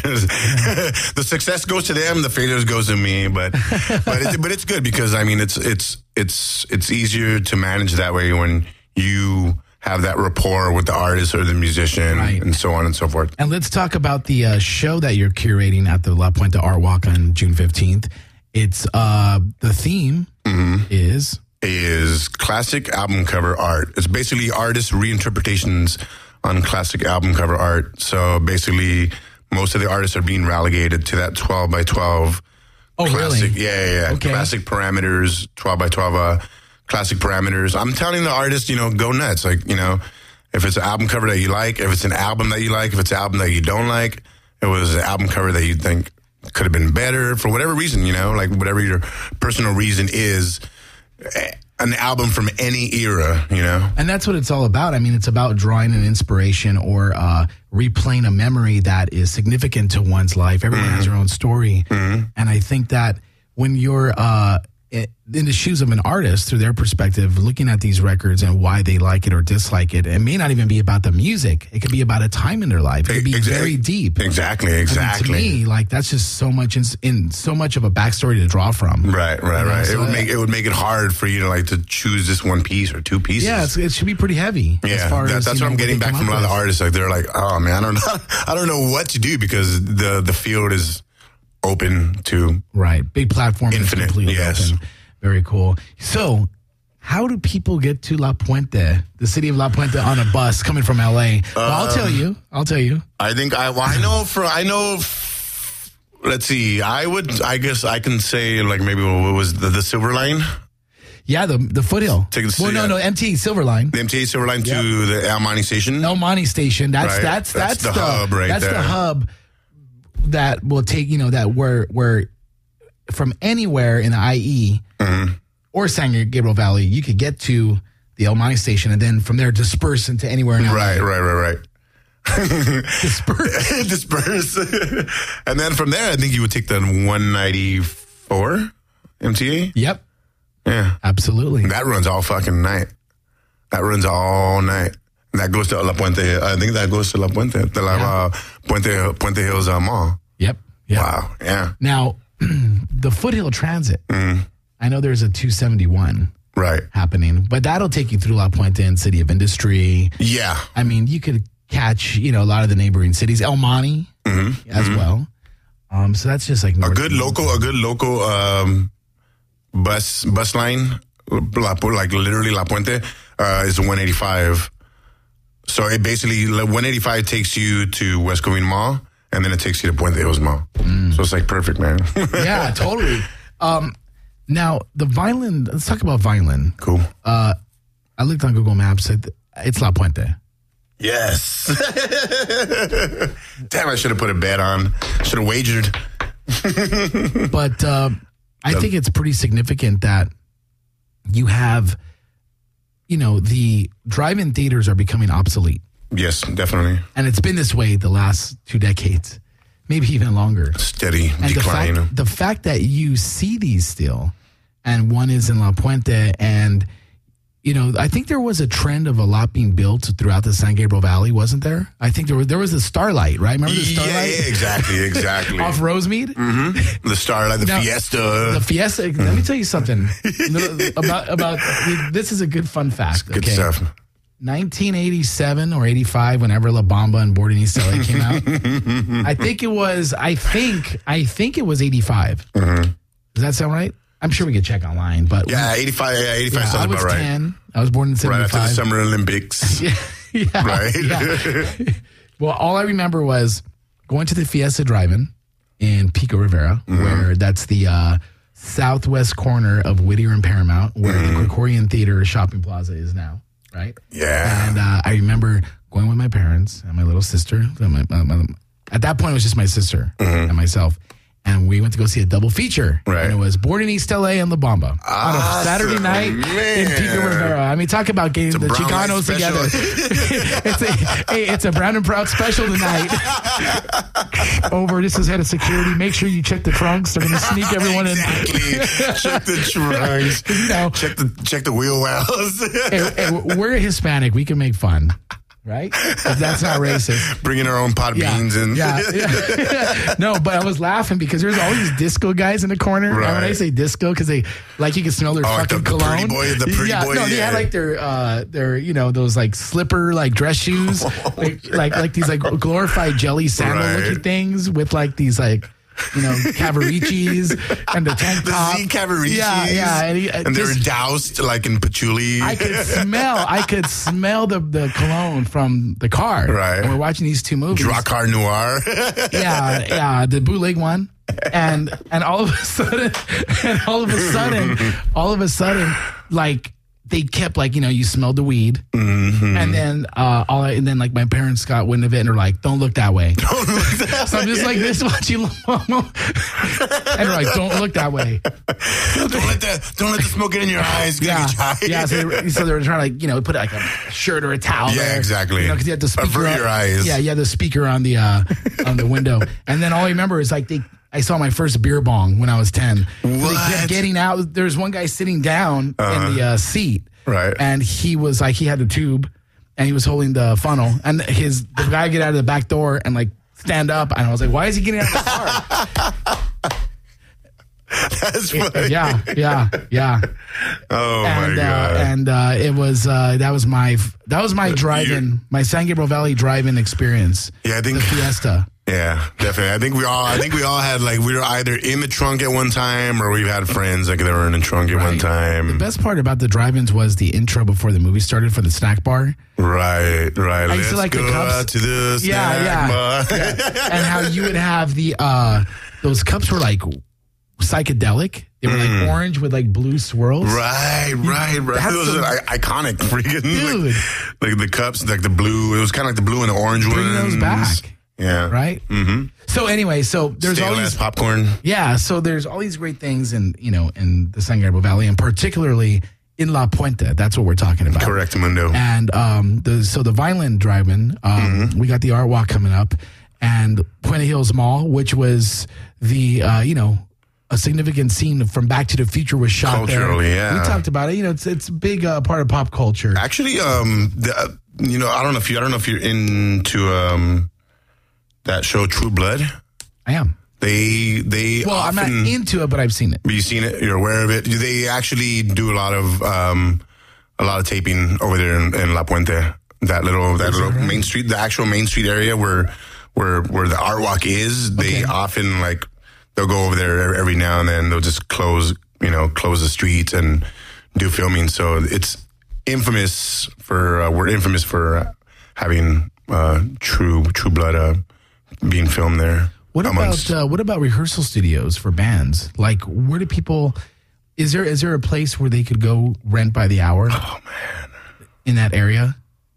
The success goes to them, the failures goes to me. But but it, but it's good because I mean it's it's it's it's easier to manage that way when you have that rapport with the artist or the musician, right, and so on and so forth.
And let's talk about the uh, show that you're curating at the La Puente Art Walk on June fifteenth. It's uh, the theme
mm-hmm.
is
is classic album cover art. It's basically artist reinterpretations on classic album cover art. So basically, most of the artists are being relegated to that twelve by twelve.
Oh,
classic,
really?
Yeah, yeah, yeah.
Okay.
Classic parameters, twelve by twelve. Uh, classic parameters. I'm telling the artist, you know, go nuts. Like, you know, if it's an album cover that you like, if it's an album that you like, if it's an album that you don't like, if it was an album cover that you think could have been better for whatever reason, you know, like whatever your personal reason is, an album from any era, you know.
And that's what it's all about. I mean, it's about drawing an inspiration or uh, replaying a memory that is significant to one's life. Everyone mm-hmm. has their own story.
Mm-hmm.
And I think that when you're uh, in the shoes of an artist, through their perspective, looking at these records and why they like it or dislike it, it may not even be about the music. It could be about a time in their life. It could be
exactly.
very deep.
Exactly, exactly.
I mean, to me, like that's just so much in, in so much of a backstory to draw from.
Right, right,
you know?
right.
So
it would
that,
make it would make it hard for you to like to choose this one piece or two pieces.
Yeah, it's, it should be pretty heavy.
Yeah,
as far
that,
as,
that's
you
what
know,
I'm getting
what
back from a lot of the artists. Like they're like, oh man, I don't know, I don't know what to do because the the field is open to
right big platform,
infinite.
Is completely
Yes.
open. Very cool. So, how do people get to La Puente, the city of La Puente, on a bus coming from L A? Well, I'll tell you. I'll tell you.
I think I. Well, I know for. I know. F- let's see. I would. I guess I can say like maybe what was the, the Silver Line.
Yeah, the the foothill.
Take the,
well, no,
yeah.
no, M T A Silver Line.
The M T A Silver Line
Yep.
to the El Monte Station.
El Monte Station. That's
Right.
that's, that's
That's the hub right
That's
there.
the hub that will take you know that where where from anywhere in the I E
Mm-hmm.
or San Gabriel Valley, you could get to the El Monte Station and then from there disperse into anywhere in L A.
Right, right, right, right.
Disperse.
Disperse. And then from there, I think you would take the one ninety-four M T A.
Yep.
Yeah.
Absolutely.
That runs all fucking night. That runs all night. That goes to La Puente. I think that goes to La Puente. To La
Yeah.
uh, Puente, Puente Hills uh, Mall.
Yep. Yep.
Wow. Yeah.
Now, the Foothill Transit.
Mm.
I know there's a two seventy-one
Right.
happening, but that'll take you through La Puente and City of Industry.
Yeah.
I mean, you could catch, you know, a lot of the neighboring cities, El Monte
Mm-hmm.
as
Mhm.
well. Um, so that's just like
A
north-
good local, a good local um, bus bus line, La, like literally La Puente, uh, is one eighty-five. So it basically one eighty-five takes you to West Covina Mall, and then it takes you to Puente Hills Mall.
Mm.
So it's like perfect, man.
Yeah, totally. Um, now the Vineland. Let's talk about Vineland.
Cool.
Uh, I looked on Google Maps. It, it's La Puente.
Yes. Damn, I should have put a bet on. Should have wagered.
But uh, I think it's pretty significant that you have, you know, the drive-in theaters are becoming obsolete.
Yes, definitely.
And it's been this way the last two decades, maybe even longer.
Steady
And
decline.
the fact, the fact that you see these still, and one is in La Puente, and, you know, I think there was a trend of a lot being built throughout the San Gabriel Valley, wasn't there? I think there was there was the Starlight, right? Remember the
Yeah,
Starlight?
yeah, exactly, exactly.
Off Rosemead?
Mm-hmm. The Starlight, the
Now,
Fiesta.
The Fiesta. Let me tell you something Little- about about this is a good fun fact.
Good
okay?
stuff.
nineteen eighty-seven or eighty-five, whenever La Bamba and Boarding East L A came out. I think it was. I think. I think it was eighty-five.
Mm-hmm.
Does that sound right? I'm sure we could check online, but
yeah, eighty-five. Yeah, eighty-five
yeah,
sounds
I was
about right.
ten. I was born in seventy-five.
Right after the Summer Olympics.
yeah, yeah,
right.
Yeah. Well, all I remember was going to the Fiesta Drive-In in Pico Rivera, mm-hmm. where that's the uh, southwest corner of Whittier and Paramount, where mm-hmm. the Gregorian Theater shopping plaza is now. Right.
Yeah.
And uh, I remember going with my parents and my little sister. My, my, my, at that point, it was just my sister mm-hmm. and myself. And we went to go see a double feature.
Right.
And it was Born in East L A and La Bamba.
Awesome,
on a Saturday night
man.
in Pico Rivera. I mean, talk about getting the Chicanos together. it's, a, hey, it's a Brown and Proud special tonight. Over, this is head of security. Make sure you check the trunks. They're going to sneak everyone
exactly.
in.
Check the trunks.
You know,
check the check the wheel wells.
hey, hey, we're Hispanic. We can make fun. Right? If that's not racist.
Bringing our own pot of
yeah,
beans and
yeah, yeah. No, but I was laughing because there's all these disco guys in the corner.
Right.
And when I say disco, because they like you can smell their
oh,
fucking
the, the
cologne.
Pretty boy, the pretty
yeah,
boy.
no, they
yeah.
had like their uh their you know those like slipper like dress shoes,
oh,
like, like like these like glorified jelly sandal
right.
looking things with like these like. You know, Cavaricis and the tank top.
The Z Cavaricis.
Yeah, yeah.
And,
he,
and they were doused like in patchouli.
I could smell, I could smell the, the cologne from the car.
Right.
And we're watching these two movies.
Drakkar Noir.
yeah, yeah, the bootleg one. And and all of a sudden, and all of a sudden, all of a sudden, like they kept like, you know, you smelled the weed.
Mm-hmm.
And then uh all I, and then like my parents got wind of it and they're like, don't look that way.
Don't look that
so
way.
I'm just like this watching and they're like, don't look that way.
don't let that don't let the smoke get in your eyes.
Yeah. Yeah. So they, were, so they were trying to like, you know, put like a shirt or a towel.
Yeah,
there,
exactly.
You know, because you had the speaker
avert
on,
your eyes.
Yeah, you had the speaker on the uh on the window. And then all I remember is like they I saw my first beer bong when I was ten.
What?
They kept getting out. There was one guy sitting down uh-huh. in the uh, seat.
Right.
And he was like, he had a tube and he was holding the funnel. And his the guy get out of the back door and like stand up. And I was like, why is he getting out of the car?
That's funny.
Yeah, yeah, yeah.
Oh
and,
my god!
Uh, and uh, it was uh, that was my that was my drive-in, my San Gabriel Valley drive-in experience.
Yeah, I think
the Fiesta.
Yeah, definitely. I think we all. I think we all had like we were either in the trunk at one time or we've had friends like that were in the trunk at
right.
one time.
The best part about the drive-ins was the intro before the movie started for the snack bar.
Right, right.
I used
Let's
to like
go
the cups.
out to the
yeah,
snack
yeah.
bar.
yeah. And how you would have the uh, those cups were like psychedelic. They were
Mm.
like orange with like blue swirls.
Right, right, right.
That's
Those
the-
are I- iconic freaking
Dude.
like, like the cups, like the blue. It was kind of like the blue and the orange
Bring
ones.
those back.
Yeah.
Right?
Mm-hmm.
So anyway, so there's all
Stainless
these
popcorn.
Yeah, so there's all these great things in, you know, in the San Gabriel Valley and particularly in La Puente. That's what we're talking about.
Correct, Mundo.
And um, the so the Vineland Drive-In, um,
Mm-hmm.
we got the Art Walk coming up, and Puente Hills Mall, which was the uh, you know a significant scene from Back to the Future was shot
Culturally,
there.
yeah.
We talked about it. You know, it's it's a big uh, part of pop culture.
Actually, um, the, uh, you know, I don't know if you, I don't know if you're into um, that show True Blood.
I am.
They they
Well,
often,
I'm not into it, but I've seen it.
You've seen it. You're aware of it. They actually do a lot of um, a lot of taping over there in, in La Puente. That little that little
right?
main street, the actual main street area where where where the Art Walk is. They
Okay.
often like they'll go over there every now and then. They'll just close you know close the streets and do filming. So it's infamous for uh, we're infamous for uh, having uh, True True Blood uh, being filmed there.
What
amongst-
about uh, what about rehearsal studios for bands? Like, where do people? Is there is there a place where they could go rent by the hour?
Oh man,
in that area.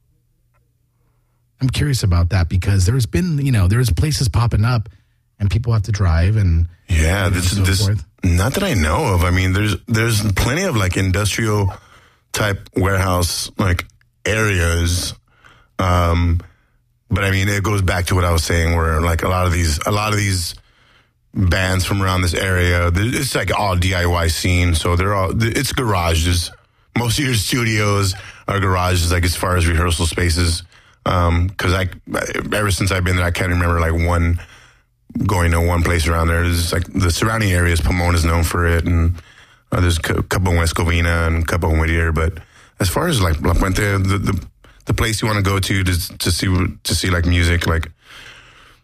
I'm curious about that because there's been you know there's places popping up, and people have to drive and
Yeah,
you know,
this
so
this
forth.
not that I know of. I mean, there's there's plenty of like industrial type warehouse like areas. Um, but I mean, it goes back to what I was saying, where like a lot of these a lot of these bands from around this area, it's like all D I Y scene. So they're all it's garages. Most of your studios are garages, like as far as rehearsal spaces. Um, because I ever since I've been there, I can't remember like one. Going to one place around there. There's like the surrounding areas. Pomona is known for it, and uh, there's a couple in West Covina and a couple in Whittier. But as far as like La Puente, the, the the place you want to go to to to see to see like music, like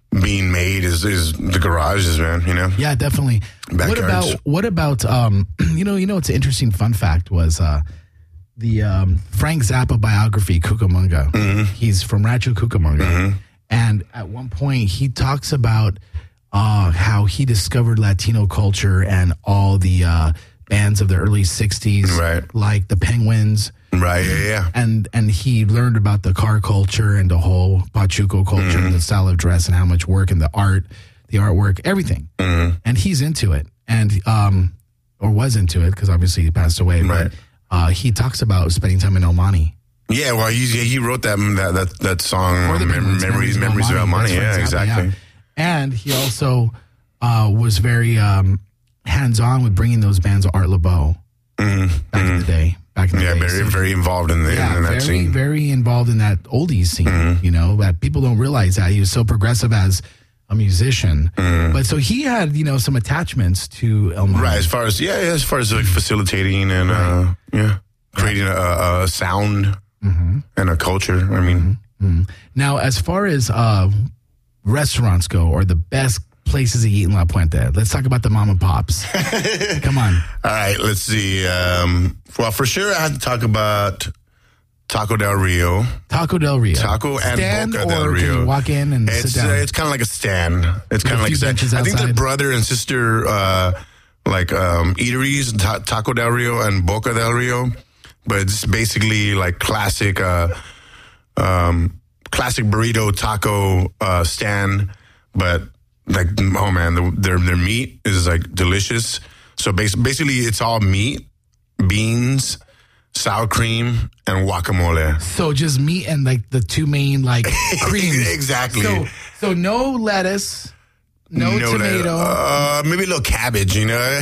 being made is, is the garages, man, you know?
Yeah, definitely.
Backyards.
What about, what about, um, you know, you know, it's an interesting fun fact was, uh, the, um, Frank Zappa biography, Cucamonga.
Mm-hmm.
He's from Rancho Cucamonga.
Mm-hmm.
And at one point he talks about, uh, how he discovered Latino culture and all the, uh, bands of the early sixties,
right.
like the Penguins.
Right, yeah, yeah.
And and he learned about the car culture and the whole Pachuco culture,
Mm-hmm.
and the style of dress and how much work and the art, the artwork, everything.
Mm-hmm.
And he's into it, and um, or was into it because obviously he passed away.
Right.
But uh, he talks about spending time in El Monte.
Yeah, well, he, he wrote that that that, that song,
Or the
Mem-
Penguins,
Memories,
Memories
Memories
of
of
El
El Monte.
Monte,
Yeah,
Frank Zappa,
exactly.
yeah. And he also uh, was very um, hands-on with bringing those bands of Art Laboe
Mm-hmm.
back in the day. Back in the
Yeah,
day.
very,
So-
very involved in, the,
yeah,
in that
very,
scene.
very involved in that oldies scene.
Mm-hmm.
You know, that people don't realize that he was so progressive as a musician.
Mm-hmm.
But so he had, you know, some attachments to El Monte.
Right, as far as, yeah, yeah, as far as like facilitating and, uh, yeah, creating a, a sound
Mm-hmm.
and a culture. I mean,
Mm-hmm. Now, as far as uh, restaurants go, or the best places to eat in La Puente, let's talk about the mom and pops. Come on.
all right, let's see. Um, well, for sure, I have to talk about Taco Del Rio.
Taco Del Rio.
Taco and
Stand
Boca
or
Del
can
Rio.
you walk in and
it's,
sit down?
Uh, it's kind of like a stand. It's
With
kind
a
of like
few
a stand.
benches
I think they're
outside.
brother and sister, uh, like um, eateries, ta- Taco Del Rio and Boca Del Rio. But it's basically like classic, uh, um, classic burrito taco uh, stand. But like, oh man, the, their their meat is like delicious. So bas- basically, it's all meat, beans, sour cream, and guacamole.
So just meat and like the two main like creams.
Exactly.
So, so no lettuce, no,
No,
tomato,
Uh, maybe a little cabbage, you know.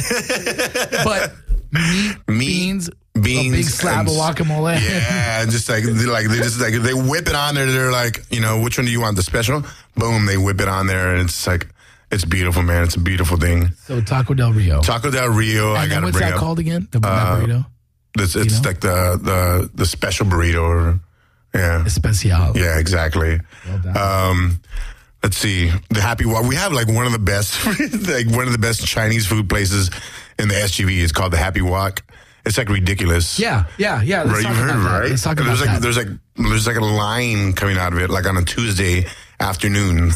but meat,
Meat,
beans,
beans,
a big slab
and-
of guacamole.
Yeah, and just like they like they just like they whip it on there. They're like, you know, which one do you want? The special? Boom, they whip it on there, and it's like it's beautiful, man. It's a beautiful thing.
So Taco Del Rio.
Taco Del Rio.
And
I
then
gotta
what's
bring
that
up.
called again? The
Uh,
burrito?
It's, it's
You know?
like the the the special burrito. Or, yeah,
Especial.
yeah, exactly.
Well done.
Um, let's see, the Happy Walk. We have like one of the best, like one of the best Chinese food places in the S G V. It's called the Happy Walk. It's like ridiculous.
Yeah, yeah, yeah. Let's
Right,
talk
you've heard,
about that.
right?
Let's talk about
there's like
that.
there's like there's like a line coming out of it, like on a Tuesday afternoon.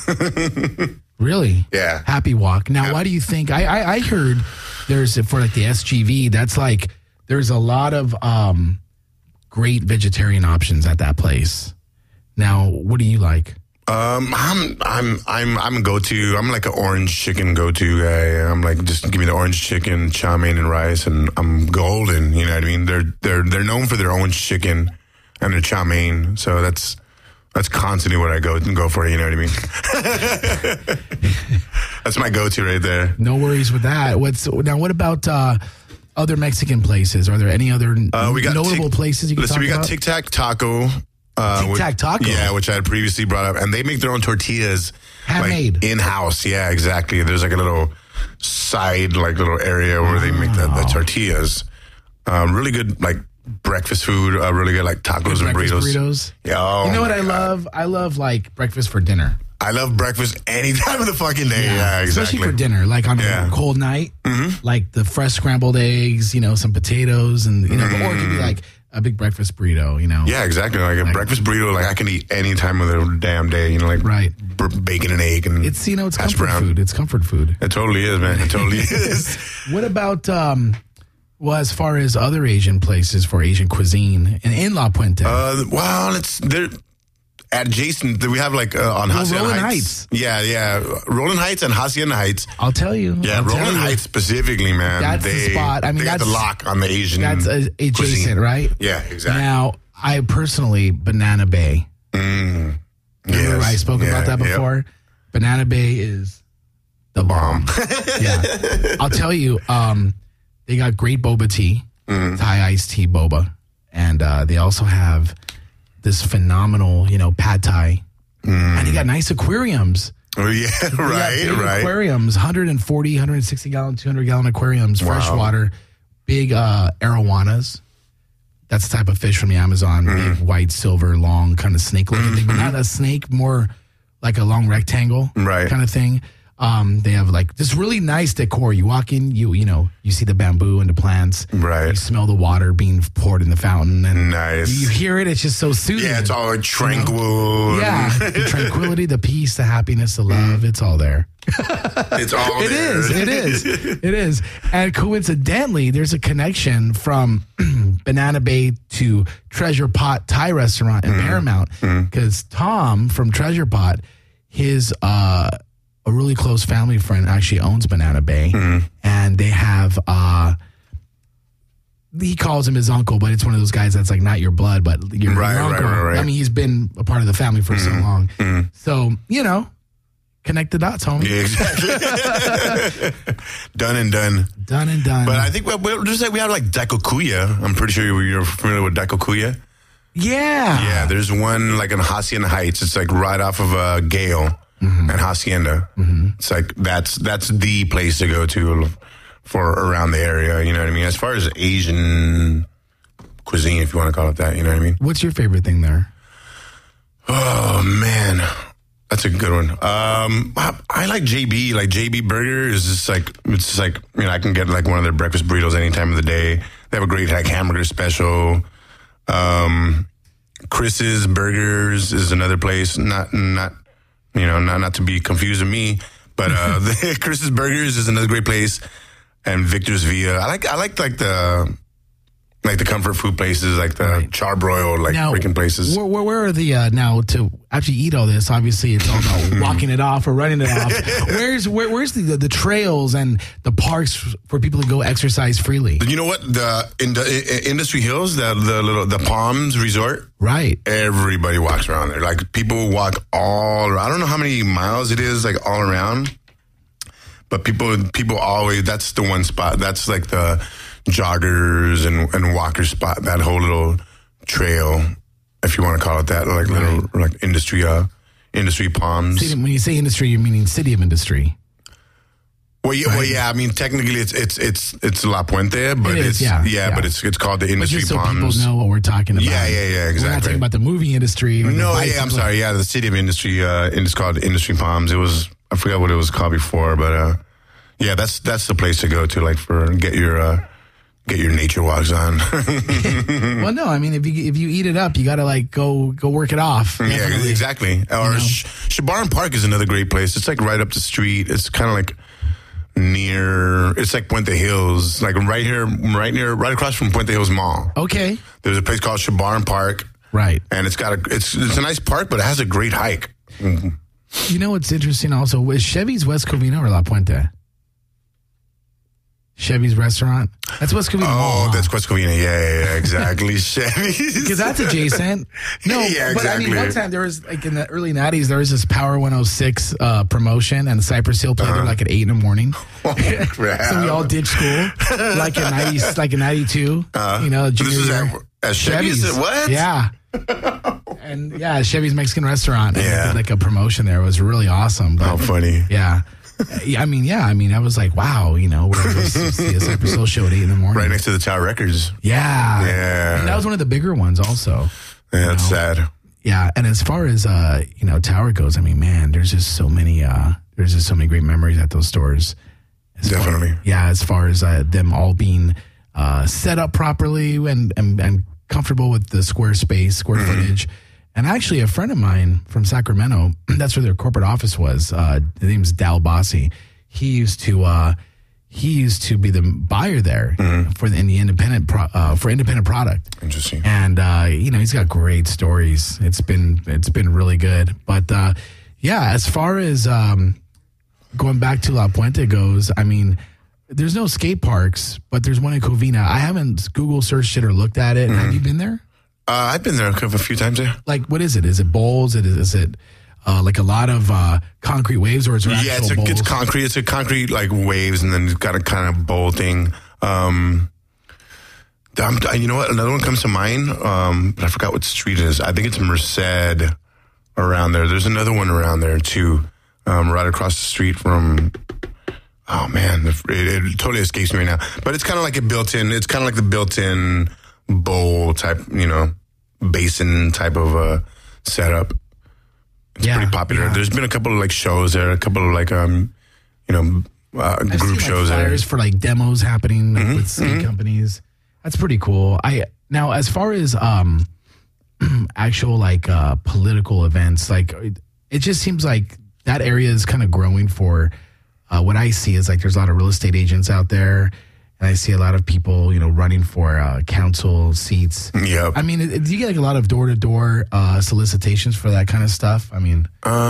Really?
Yeah.
Happy Walk. Now, why do you think? I, I I heard there's for like the S G V. That's like there's a lot of um great vegetarian options at that place. Now, what do you like?
Um, I'm I'm I'm I'm a go-to. I'm like an orange chicken go-to guy. I'm like, just give me the orange chicken, chow mein, and rice, and I'm golden. You know what I mean? They're they're they're known for their orange chicken and their chow mein. So that's that's constantly what I go and go for. You know what I mean? That's my go-to right there.
No worries with that. What's now? What about uh, other Mexican places? Are there any other
Uh, we got
notable
Tic-
places you can
Let's
talk
see, we got
about?
Tic Tac Taco. Uh,
Tic Tac
which-
Taco?
Yeah, which I had previously brought up. And they make their own tortillas.
Handmade.
Like, in-house. Yeah, exactly. There's like a little side, like little area where they make the, the tortillas. Um, really good, like, breakfast food. Uh, really good, like, tacos and
breakfast
burritos.
burritos.
Yeah, oh
you know what
my
I
God.
love? I love like breakfast for dinner.
I love breakfast any time of the fucking day. Yeah, exactly.
Especially for dinner, like on
Yeah.
a cold night,
Mm-hmm.
like the fresh scrambled eggs, you know, some potatoes, and you know,
Mm.
or it could be like a big breakfast burrito, you know.
Yeah, exactly. Like a breakfast burrito, like I can eat any time of the damn day. You know, like
right.
b- bacon and egg and
It's you know, it's
hash
comfort
brown.
food. It's comfort food.
It totally is, man. It totally is.
What about um, well, as far as other Asian places for Asian cuisine in, in La Puente?
Uh, well, it's they're adjacent. We have like uh, on
Well,
Hacienda
Rolling
Heights. Yeah, yeah, Rolling Heights and Hacienda Heights.
I'll tell you.
Yeah,
I'll tell
Rolling
you.
Heights specifically, man.
That's the
they,
spot. I mean,
they got the
that's-
lock on the Asian.
That's uh, adjacent,
cuisine.
right?
Yeah, exactly.
Now, I personally Banana Bay.
Mm,
Remember
yes,
I spoke
yeah,
about that
yep.
before? Banana Bay is the bomb. yeah. I'll tell you, um, they got great boba tea,
Mm-hmm.
Thai iced tea boba. And uh, they also have this phenomenal, you know, pad thai. And they got nice aquariums.
Oh, yeah,
They got
right,
big
right.
Aquariums, one hundred forty, one hundred sixty gallon, two hundred gallon aquariums,
Wow.
freshwater, big uh, arowanas. That's the type of fish from the Amazon,
Mm-hmm.
big white, silver, long, kind of snake looking thing, but not a snake, more like a long rectangle
right.
kind of thing. Um, they have like this really nice decor. You walk in, you you know, you see the bamboo and the plants.
Right.
You smell the water being poured in the fountain. And
nice.
You hear it. It's just so soothing.
Yeah, it's all tranquil. You know?
Yeah, the tranquility, the peace, the happiness, the love. It's all there.
It's all
It
there.
is. It is. It is. And coincidentally, there's a connection from Banana Bay to Treasure Pot Thai Restaurant in
Mm.
Paramount. Because Tom from Treasure Pot, his uh, a really close family friend actually owns Banana Bay,
Mm.
and they have. Uh, he calls him his uncle, but it's one of those guys that's like not your blood, but your,
Right,
your
right,
uncle.
right, right.
I mean, he's been a part of the family for so long.
Mm.
So you know. Connect the dots, homie.
Yeah, exactly. Done and done.
Done and done.
But I think we, we just like we have like Daikokuya. I'm pretty sure you're familiar with Daikokuya.
Yeah.
Yeah, there's one like in Hacienda Heights. It's like right off of uh, Gale
Mm-hmm.
and Hacienda. It's like that's that's the place to go to for around the area. You know what I mean? As far as Asian cuisine, if you want to call it that, you know what I mean?
What's your favorite thing there?
Oh man. That's a good one. Um, I, I like J B. Like J B Burger is just like it's just like you know I can get like one of their breakfast burritos any time of the day. They have a great like hamburger special. Um, Chris's Burgers is another place. Not not you know not not to be confused with me, but uh, the, Chris's Burgers is another great place. And Victor's Villa. I like I like like the like the comfort food places, like the right. charbroiled, like
now,
freaking places.
Where, where, where are the uh, now to actually eat all this? Obviously, it's all about walking it off or running it off. Where's where, where's the, the the trails and the parks for people to go exercise freely?
You know what? The in the in Industry Hills, the the little the Palms Resort,
right?
Everybody walks around there. Like people walk all. I don't know how many miles it is, like all around. But people people always. That's the one spot. That's like the joggers and, and walker spot, that whole little trail, if you want to call it that, like right. little like industry uh industry palms.
See, when you say industry, you're meaning City of Industry.
Well, yeah, right. well, yeah. I mean, technically, it's it's it's it's La Puente, but
it is,
it's
yeah,
yeah,
yeah,
but it's it's called the industry
but just
palms.
So people know what we're talking about.
Yeah, yeah, yeah, exactly.
We're not talking about the movie industry. Or
no, yeah, I'm sorry. Yeah, the City of Industry. Uh, it's called Industry Palms. It was I forgot what it was called before, but uh, yeah, that's that's the place to go to, like for get your. Uh, Get your nature walks on.
Well, no, I mean, if you if you eat it up, you got to like go go work it off.
Definitely. Yeah, exactly. Or you know? Sh- Shabaran Park is another great place. It's like right up the street. It's kind of like near. It's like Puente Hills, like right here, right near, right across from Puente Hills Mall.
Okay.
There's a place called Shabaran Park.
Right.
And it's got a it's it's a nice park, but it has a great hike. Mm-hmm.
You know what's interesting? Also, was Chevy's West Covina or La Puente? Chevy's restaurant. That's West Covina.
Oh,
Mall,
that's West Covina. Yeah, yeah, yeah, exactly. Chevy's.
Because that's adjacent. No,
yeah,
but
exactly.
I mean, one time there was, like in the early nineties, there was this Power one oh six uh, promotion, and Cypress Hill played uh-huh. there like at eight in the morning.
Oh, crap.
So we all ditched school, like in ninety, like in ninety-two. Uh, you know,
junior
this is
year.
At,
at Chevy's. Chevy's. What?
Yeah. And yeah, Chevy's Mexican restaurant. And
yeah.
Did, like a promotion there. It was really awesome. But,
oh, funny.
Yeah. I mean, yeah. I mean, I was like, wow, you know, we're going to see a Cypress Hill show at eight in the morning.
Right next to the Tower Records.
Yeah.
Yeah.
And that was one of the bigger ones also.
Yeah, that's know? sad.
Yeah. And as far as, uh, you know, Tower goes, I mean, man, there's just so many, uh, there's just so many great memories at those stores. As
Definitely.
Far, yeah. As far as uh, them all being uh, set up properly and, and, and comfortable with the square space, square mm-hmm. footage. And actually, a friend of mine from Sacramento, that's where their corporate office was. Uh, his name's Dal Bossi. He used to uh, he used to be the buyer there mm-hmm. for the, in the independent pro, uh, for independent product.
Interesting.
And uh, you know, he's got great stories. It's been it's been really good. But uh, yeah, as far as um, going back to La Puente goes, I mean, there's no skate parks, but there's one in Covina. I haven't Google searched it or looked at it. Mm-hmm. Have you been there?
Uh, I've been there a few times. Yeah.
Like, what is it? Is it bowls? Is it, is it uh, like a lot of uh, concrete waves, or is it
yeah,
actual
it's, a,
bowls?
it's concrete. It's a concrete like waves, and then it's got a kind of bowl thing. Um, I'm, you know what? Another one comes to mind, um, but I forgot what street it is. I think it's Merced around there. There's another one around there too, um, right across the street from. Oh man, the, it, it totally escapes me right now. But it's kind of like a built-in. It's kind of like the built-in bowl type, you know, basin type of uh, setup. It's
Yeah,
pretty popular.
yeah.
There's been a couple of like shows there, a couple of like um, you know, uh,
I've
group
seen, like,
shows there.
flyers for like demos happening
Mhm,
with ski
mhm.
companies. That's pretty cool. I now as far as um actual like uh political events, like it, it just seems like that area is kind of growing for uh, what I see is like there's a lot of real estate agents out there. And I see a lot of people, you know, running for uh, council seats.
Yep.
I mean, it, do you get like a lot of door to door solicitations for that kind of stuff? I mean,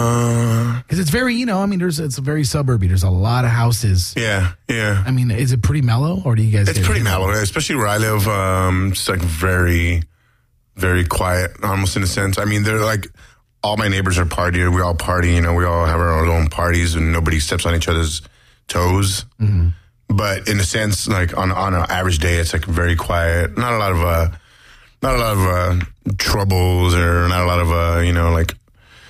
Uh,
because it's very, you know, I mean, there's it's very suburby. There's a lot of houses.
yeah, yeah.
I mean, is it pretty mellow, or do you guys?
It's
get
pretty
it?
mellow, especially where I live. Um, it's like very, very quiet, almost in a sense. I mean, they're like all my neighbors are partier. We all party, you know. We all have our own parties, and nobody steps on each other's toes.
Mm-hmm.
But in a sense, like on on an average day, it's like very quiet. Not a lot of uh, not a lot of uh, troubles, or not a lot of uh, you know, like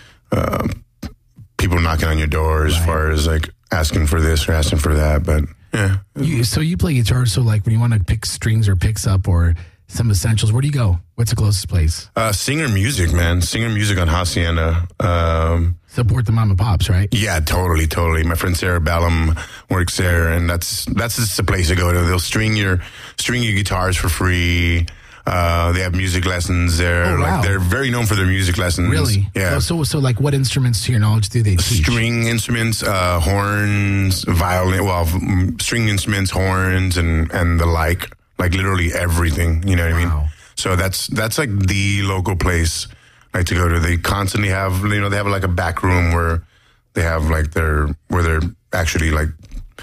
uh, people knocking on your door as far as like asking for this or asking for that. But yeah,
You, so you play guitar. So like when you want to pick strings or picks up or some essentials, where do you go? What's the closest place?
uh, Singer Music, man, Singer Music on Hacienda. Um,
Support the mom and pops, right?
Yeah, totally, totally. My friend Sarah Ballum works there, and that's that's just the place to go to. They'll string your string your guitars for free. Uh, they have music lessons there.
Oh, wow.
Like they're very known for their music lessons.
Really?
Yeah.
So, so, so like, what instruments, to your knowledge, do they teach?
String instruments, uh, horns, violin, well, mm, string instruments, horns, and and the like. Like literally everything. You know what I mean? So that's that's like the local place like to go to. They constantly have, you know, they have like a back room where they have like their where they're actually like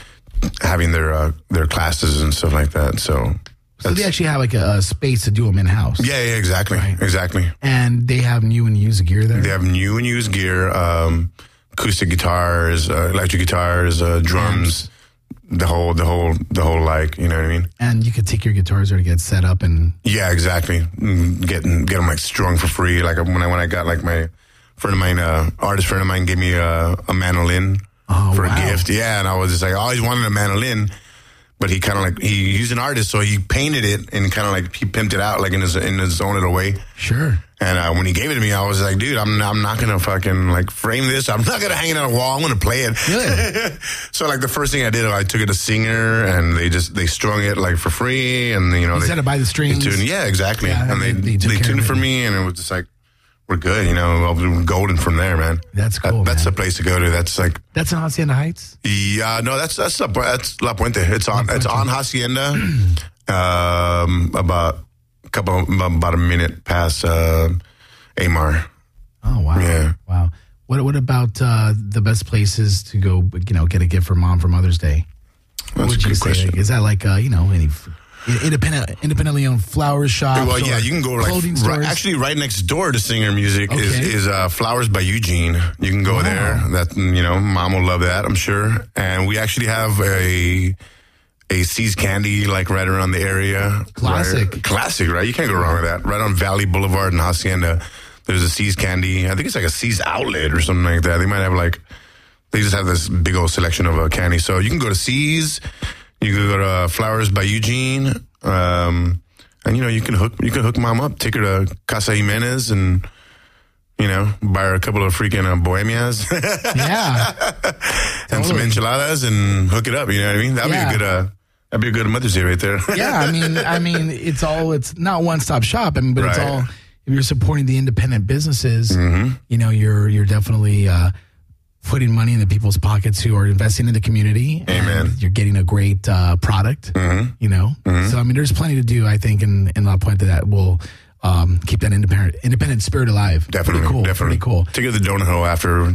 having their uh, their classes and stuff like that. So
So they actually have like a, a space to do them in house.
yeah, yeah, exactly, exactly.
And they have new and used gear there.
They have new and used gear, um, acoustic guitars, uh, electric guitars, uh, drums, the whole, the whole, the whole like, you know what I mean?
And you could take your guitars there to get set up and.
Yeah, exactly. Mm, Getting get them like strung for free. Like when I when I got like my friend of mine, uh, artist friend of mine, gave me a, a mandolin
oh,
for
wow.
a gift. Yeah, and I was just like, I always wanted a mandolin, but he kind of like he he's an artist, so he painted it and kind of like he pimped it out like in his in his own little way.
Sure.
And uh, when he gave it to me, I was like, dude, I'm I'm not gonna fucking like frame this. I'm not gonna hang it on a wall. I'm gonna play it.
Good.
So like the first thing I did, I took it to Singer, and they just they strung it like for free, and you know
You
they
set it by the strings.
they tuned, yeah, exactly.
Yeah,
and they
they-
they,
they took care
tuned
of
it for
it.
me, and it was just like we're good. You know, I'll be golden from there, man.
That's cool.
That, that's
man.
the place to go to. That's like
That's in Hacienda Heights.
yeah, no, that's that's La, that's La Puente. It's on it's on Hacienda, um, about a couple about a minute past uh, Amar.
Oh wow.
Yeah.
Wow. What What about uh, the best places to go? You know, get a gift for mom for Mother's Day. What
That's
would
a
you
good
say?
question.
Like, is that like uh, you know any f- independent independently owned flower shops?
Well, yeah,
or
you can go like
clothing
right,
stores?
actually right next door to Singer Music is
Okay.
is uh, Flowers by Eugene. You can go
Wow.
there. That you know, mom will love that, I'm sure. And we actually have a a C's Candy like right around the area.
Classic.
Right- classic, right? You can't go wrong with that. Right on Valley Boulevard in Hacienda, there's a C's Candy. I think it's like a C's Outlet or something like that. They might have like they just have this big old selection of uh, candy. So you can go to C's. You can go to uh, Flowers by Eugene, um, and you know you can hook you can hook mom up, take her to Casa Jimenez, and you know buy her a couple of freaking uh, bohemias,
Yeah.
and some enchiladas, and hook it up. You know what I mean? That'd
Yeah.
be a good uh, that'd be a good Mother's Day right there.
Yeah. I mean, I mean, it's all. It's not one stop shop. I mean, but it's
Right.
all. If you're supporting the independent businesses,
Mm-hmm.
you know, you're you're definitely uh, putting money into people's pockets who are investing in the community.
Amen.
And you're getting a great uh, product.
Mhm.
You know,
Mhm.
so I mean, there's plenty to do. I think in in La Puente that will um, keep that independent independent spirit alive.
Definitely,
Pretty cool.
definitely
Pretty cool.
Take her to the donut hole after.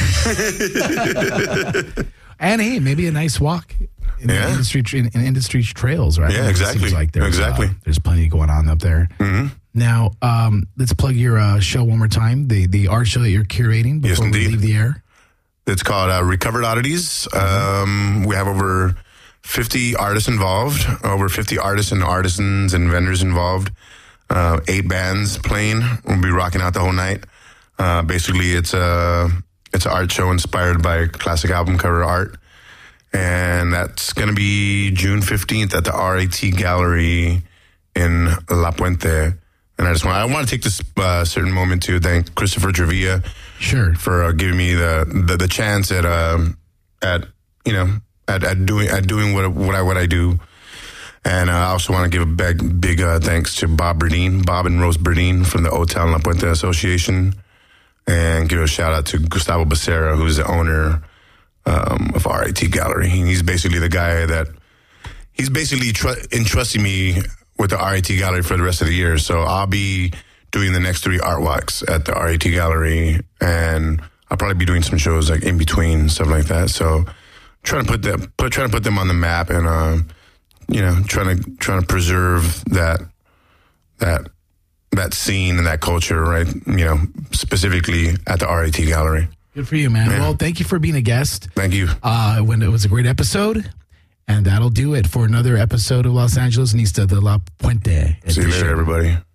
And hey, maybe a nice walk in
Yeah.
the industry in, in industry trails, right?
Yeah,
It
exactly.
seems like there's,
Exactly.
uh, there's plenty going on up there.
Mhm.
Now, um, let's plug your uh, show one more time. The the art show that you're curating
Yes,
before we
indeed.
leave the air.
It's called uh, Recovered Oddities. Um, we have over fifty artists involved, over fifty artists and artisans and vendors involved. Uh, eight bands playing. We'll be rocking out the whole night. Uh, basically, it's a it's an art show inspired by classic album cover art, and that's going to be June fifteenth at the R A T Gallery in La Puente. And I just want I want to take this uh, certain moment to thank Christopher Trevilla,
sure,
for uh, giving me the, the, the chance at um, at you know at, at doing at doing what what I what I do. And uh, I also want to give a big big uh, thanks to Bob Berdeen, Bob and Rose Berdeen from the Otal La Puente Association, and give a shout out to Gustavo Becerra, who's the owner um, of R I T Gallery. He's basically the guy that he's basically tr- entrusting me with the R I T Gallery for the rest of the year. So I'll be doing the next three art walks at the R I T Gallery, and I'll probably be doing some shows like in between, stuff like that. So trying to put them, put trying to put them on the map, and uh, you know, trying to trying to preserve that that that scene and that culture, right? You know, specifically at the R I T Gallery.
Good for you, man.
Yeah.
Well, thank you for being a guest.
Thank you.
Uh, when it was a great episode. And that'll do it for another episode of Los Angeles Nista de la Puente.
See you later, everybody.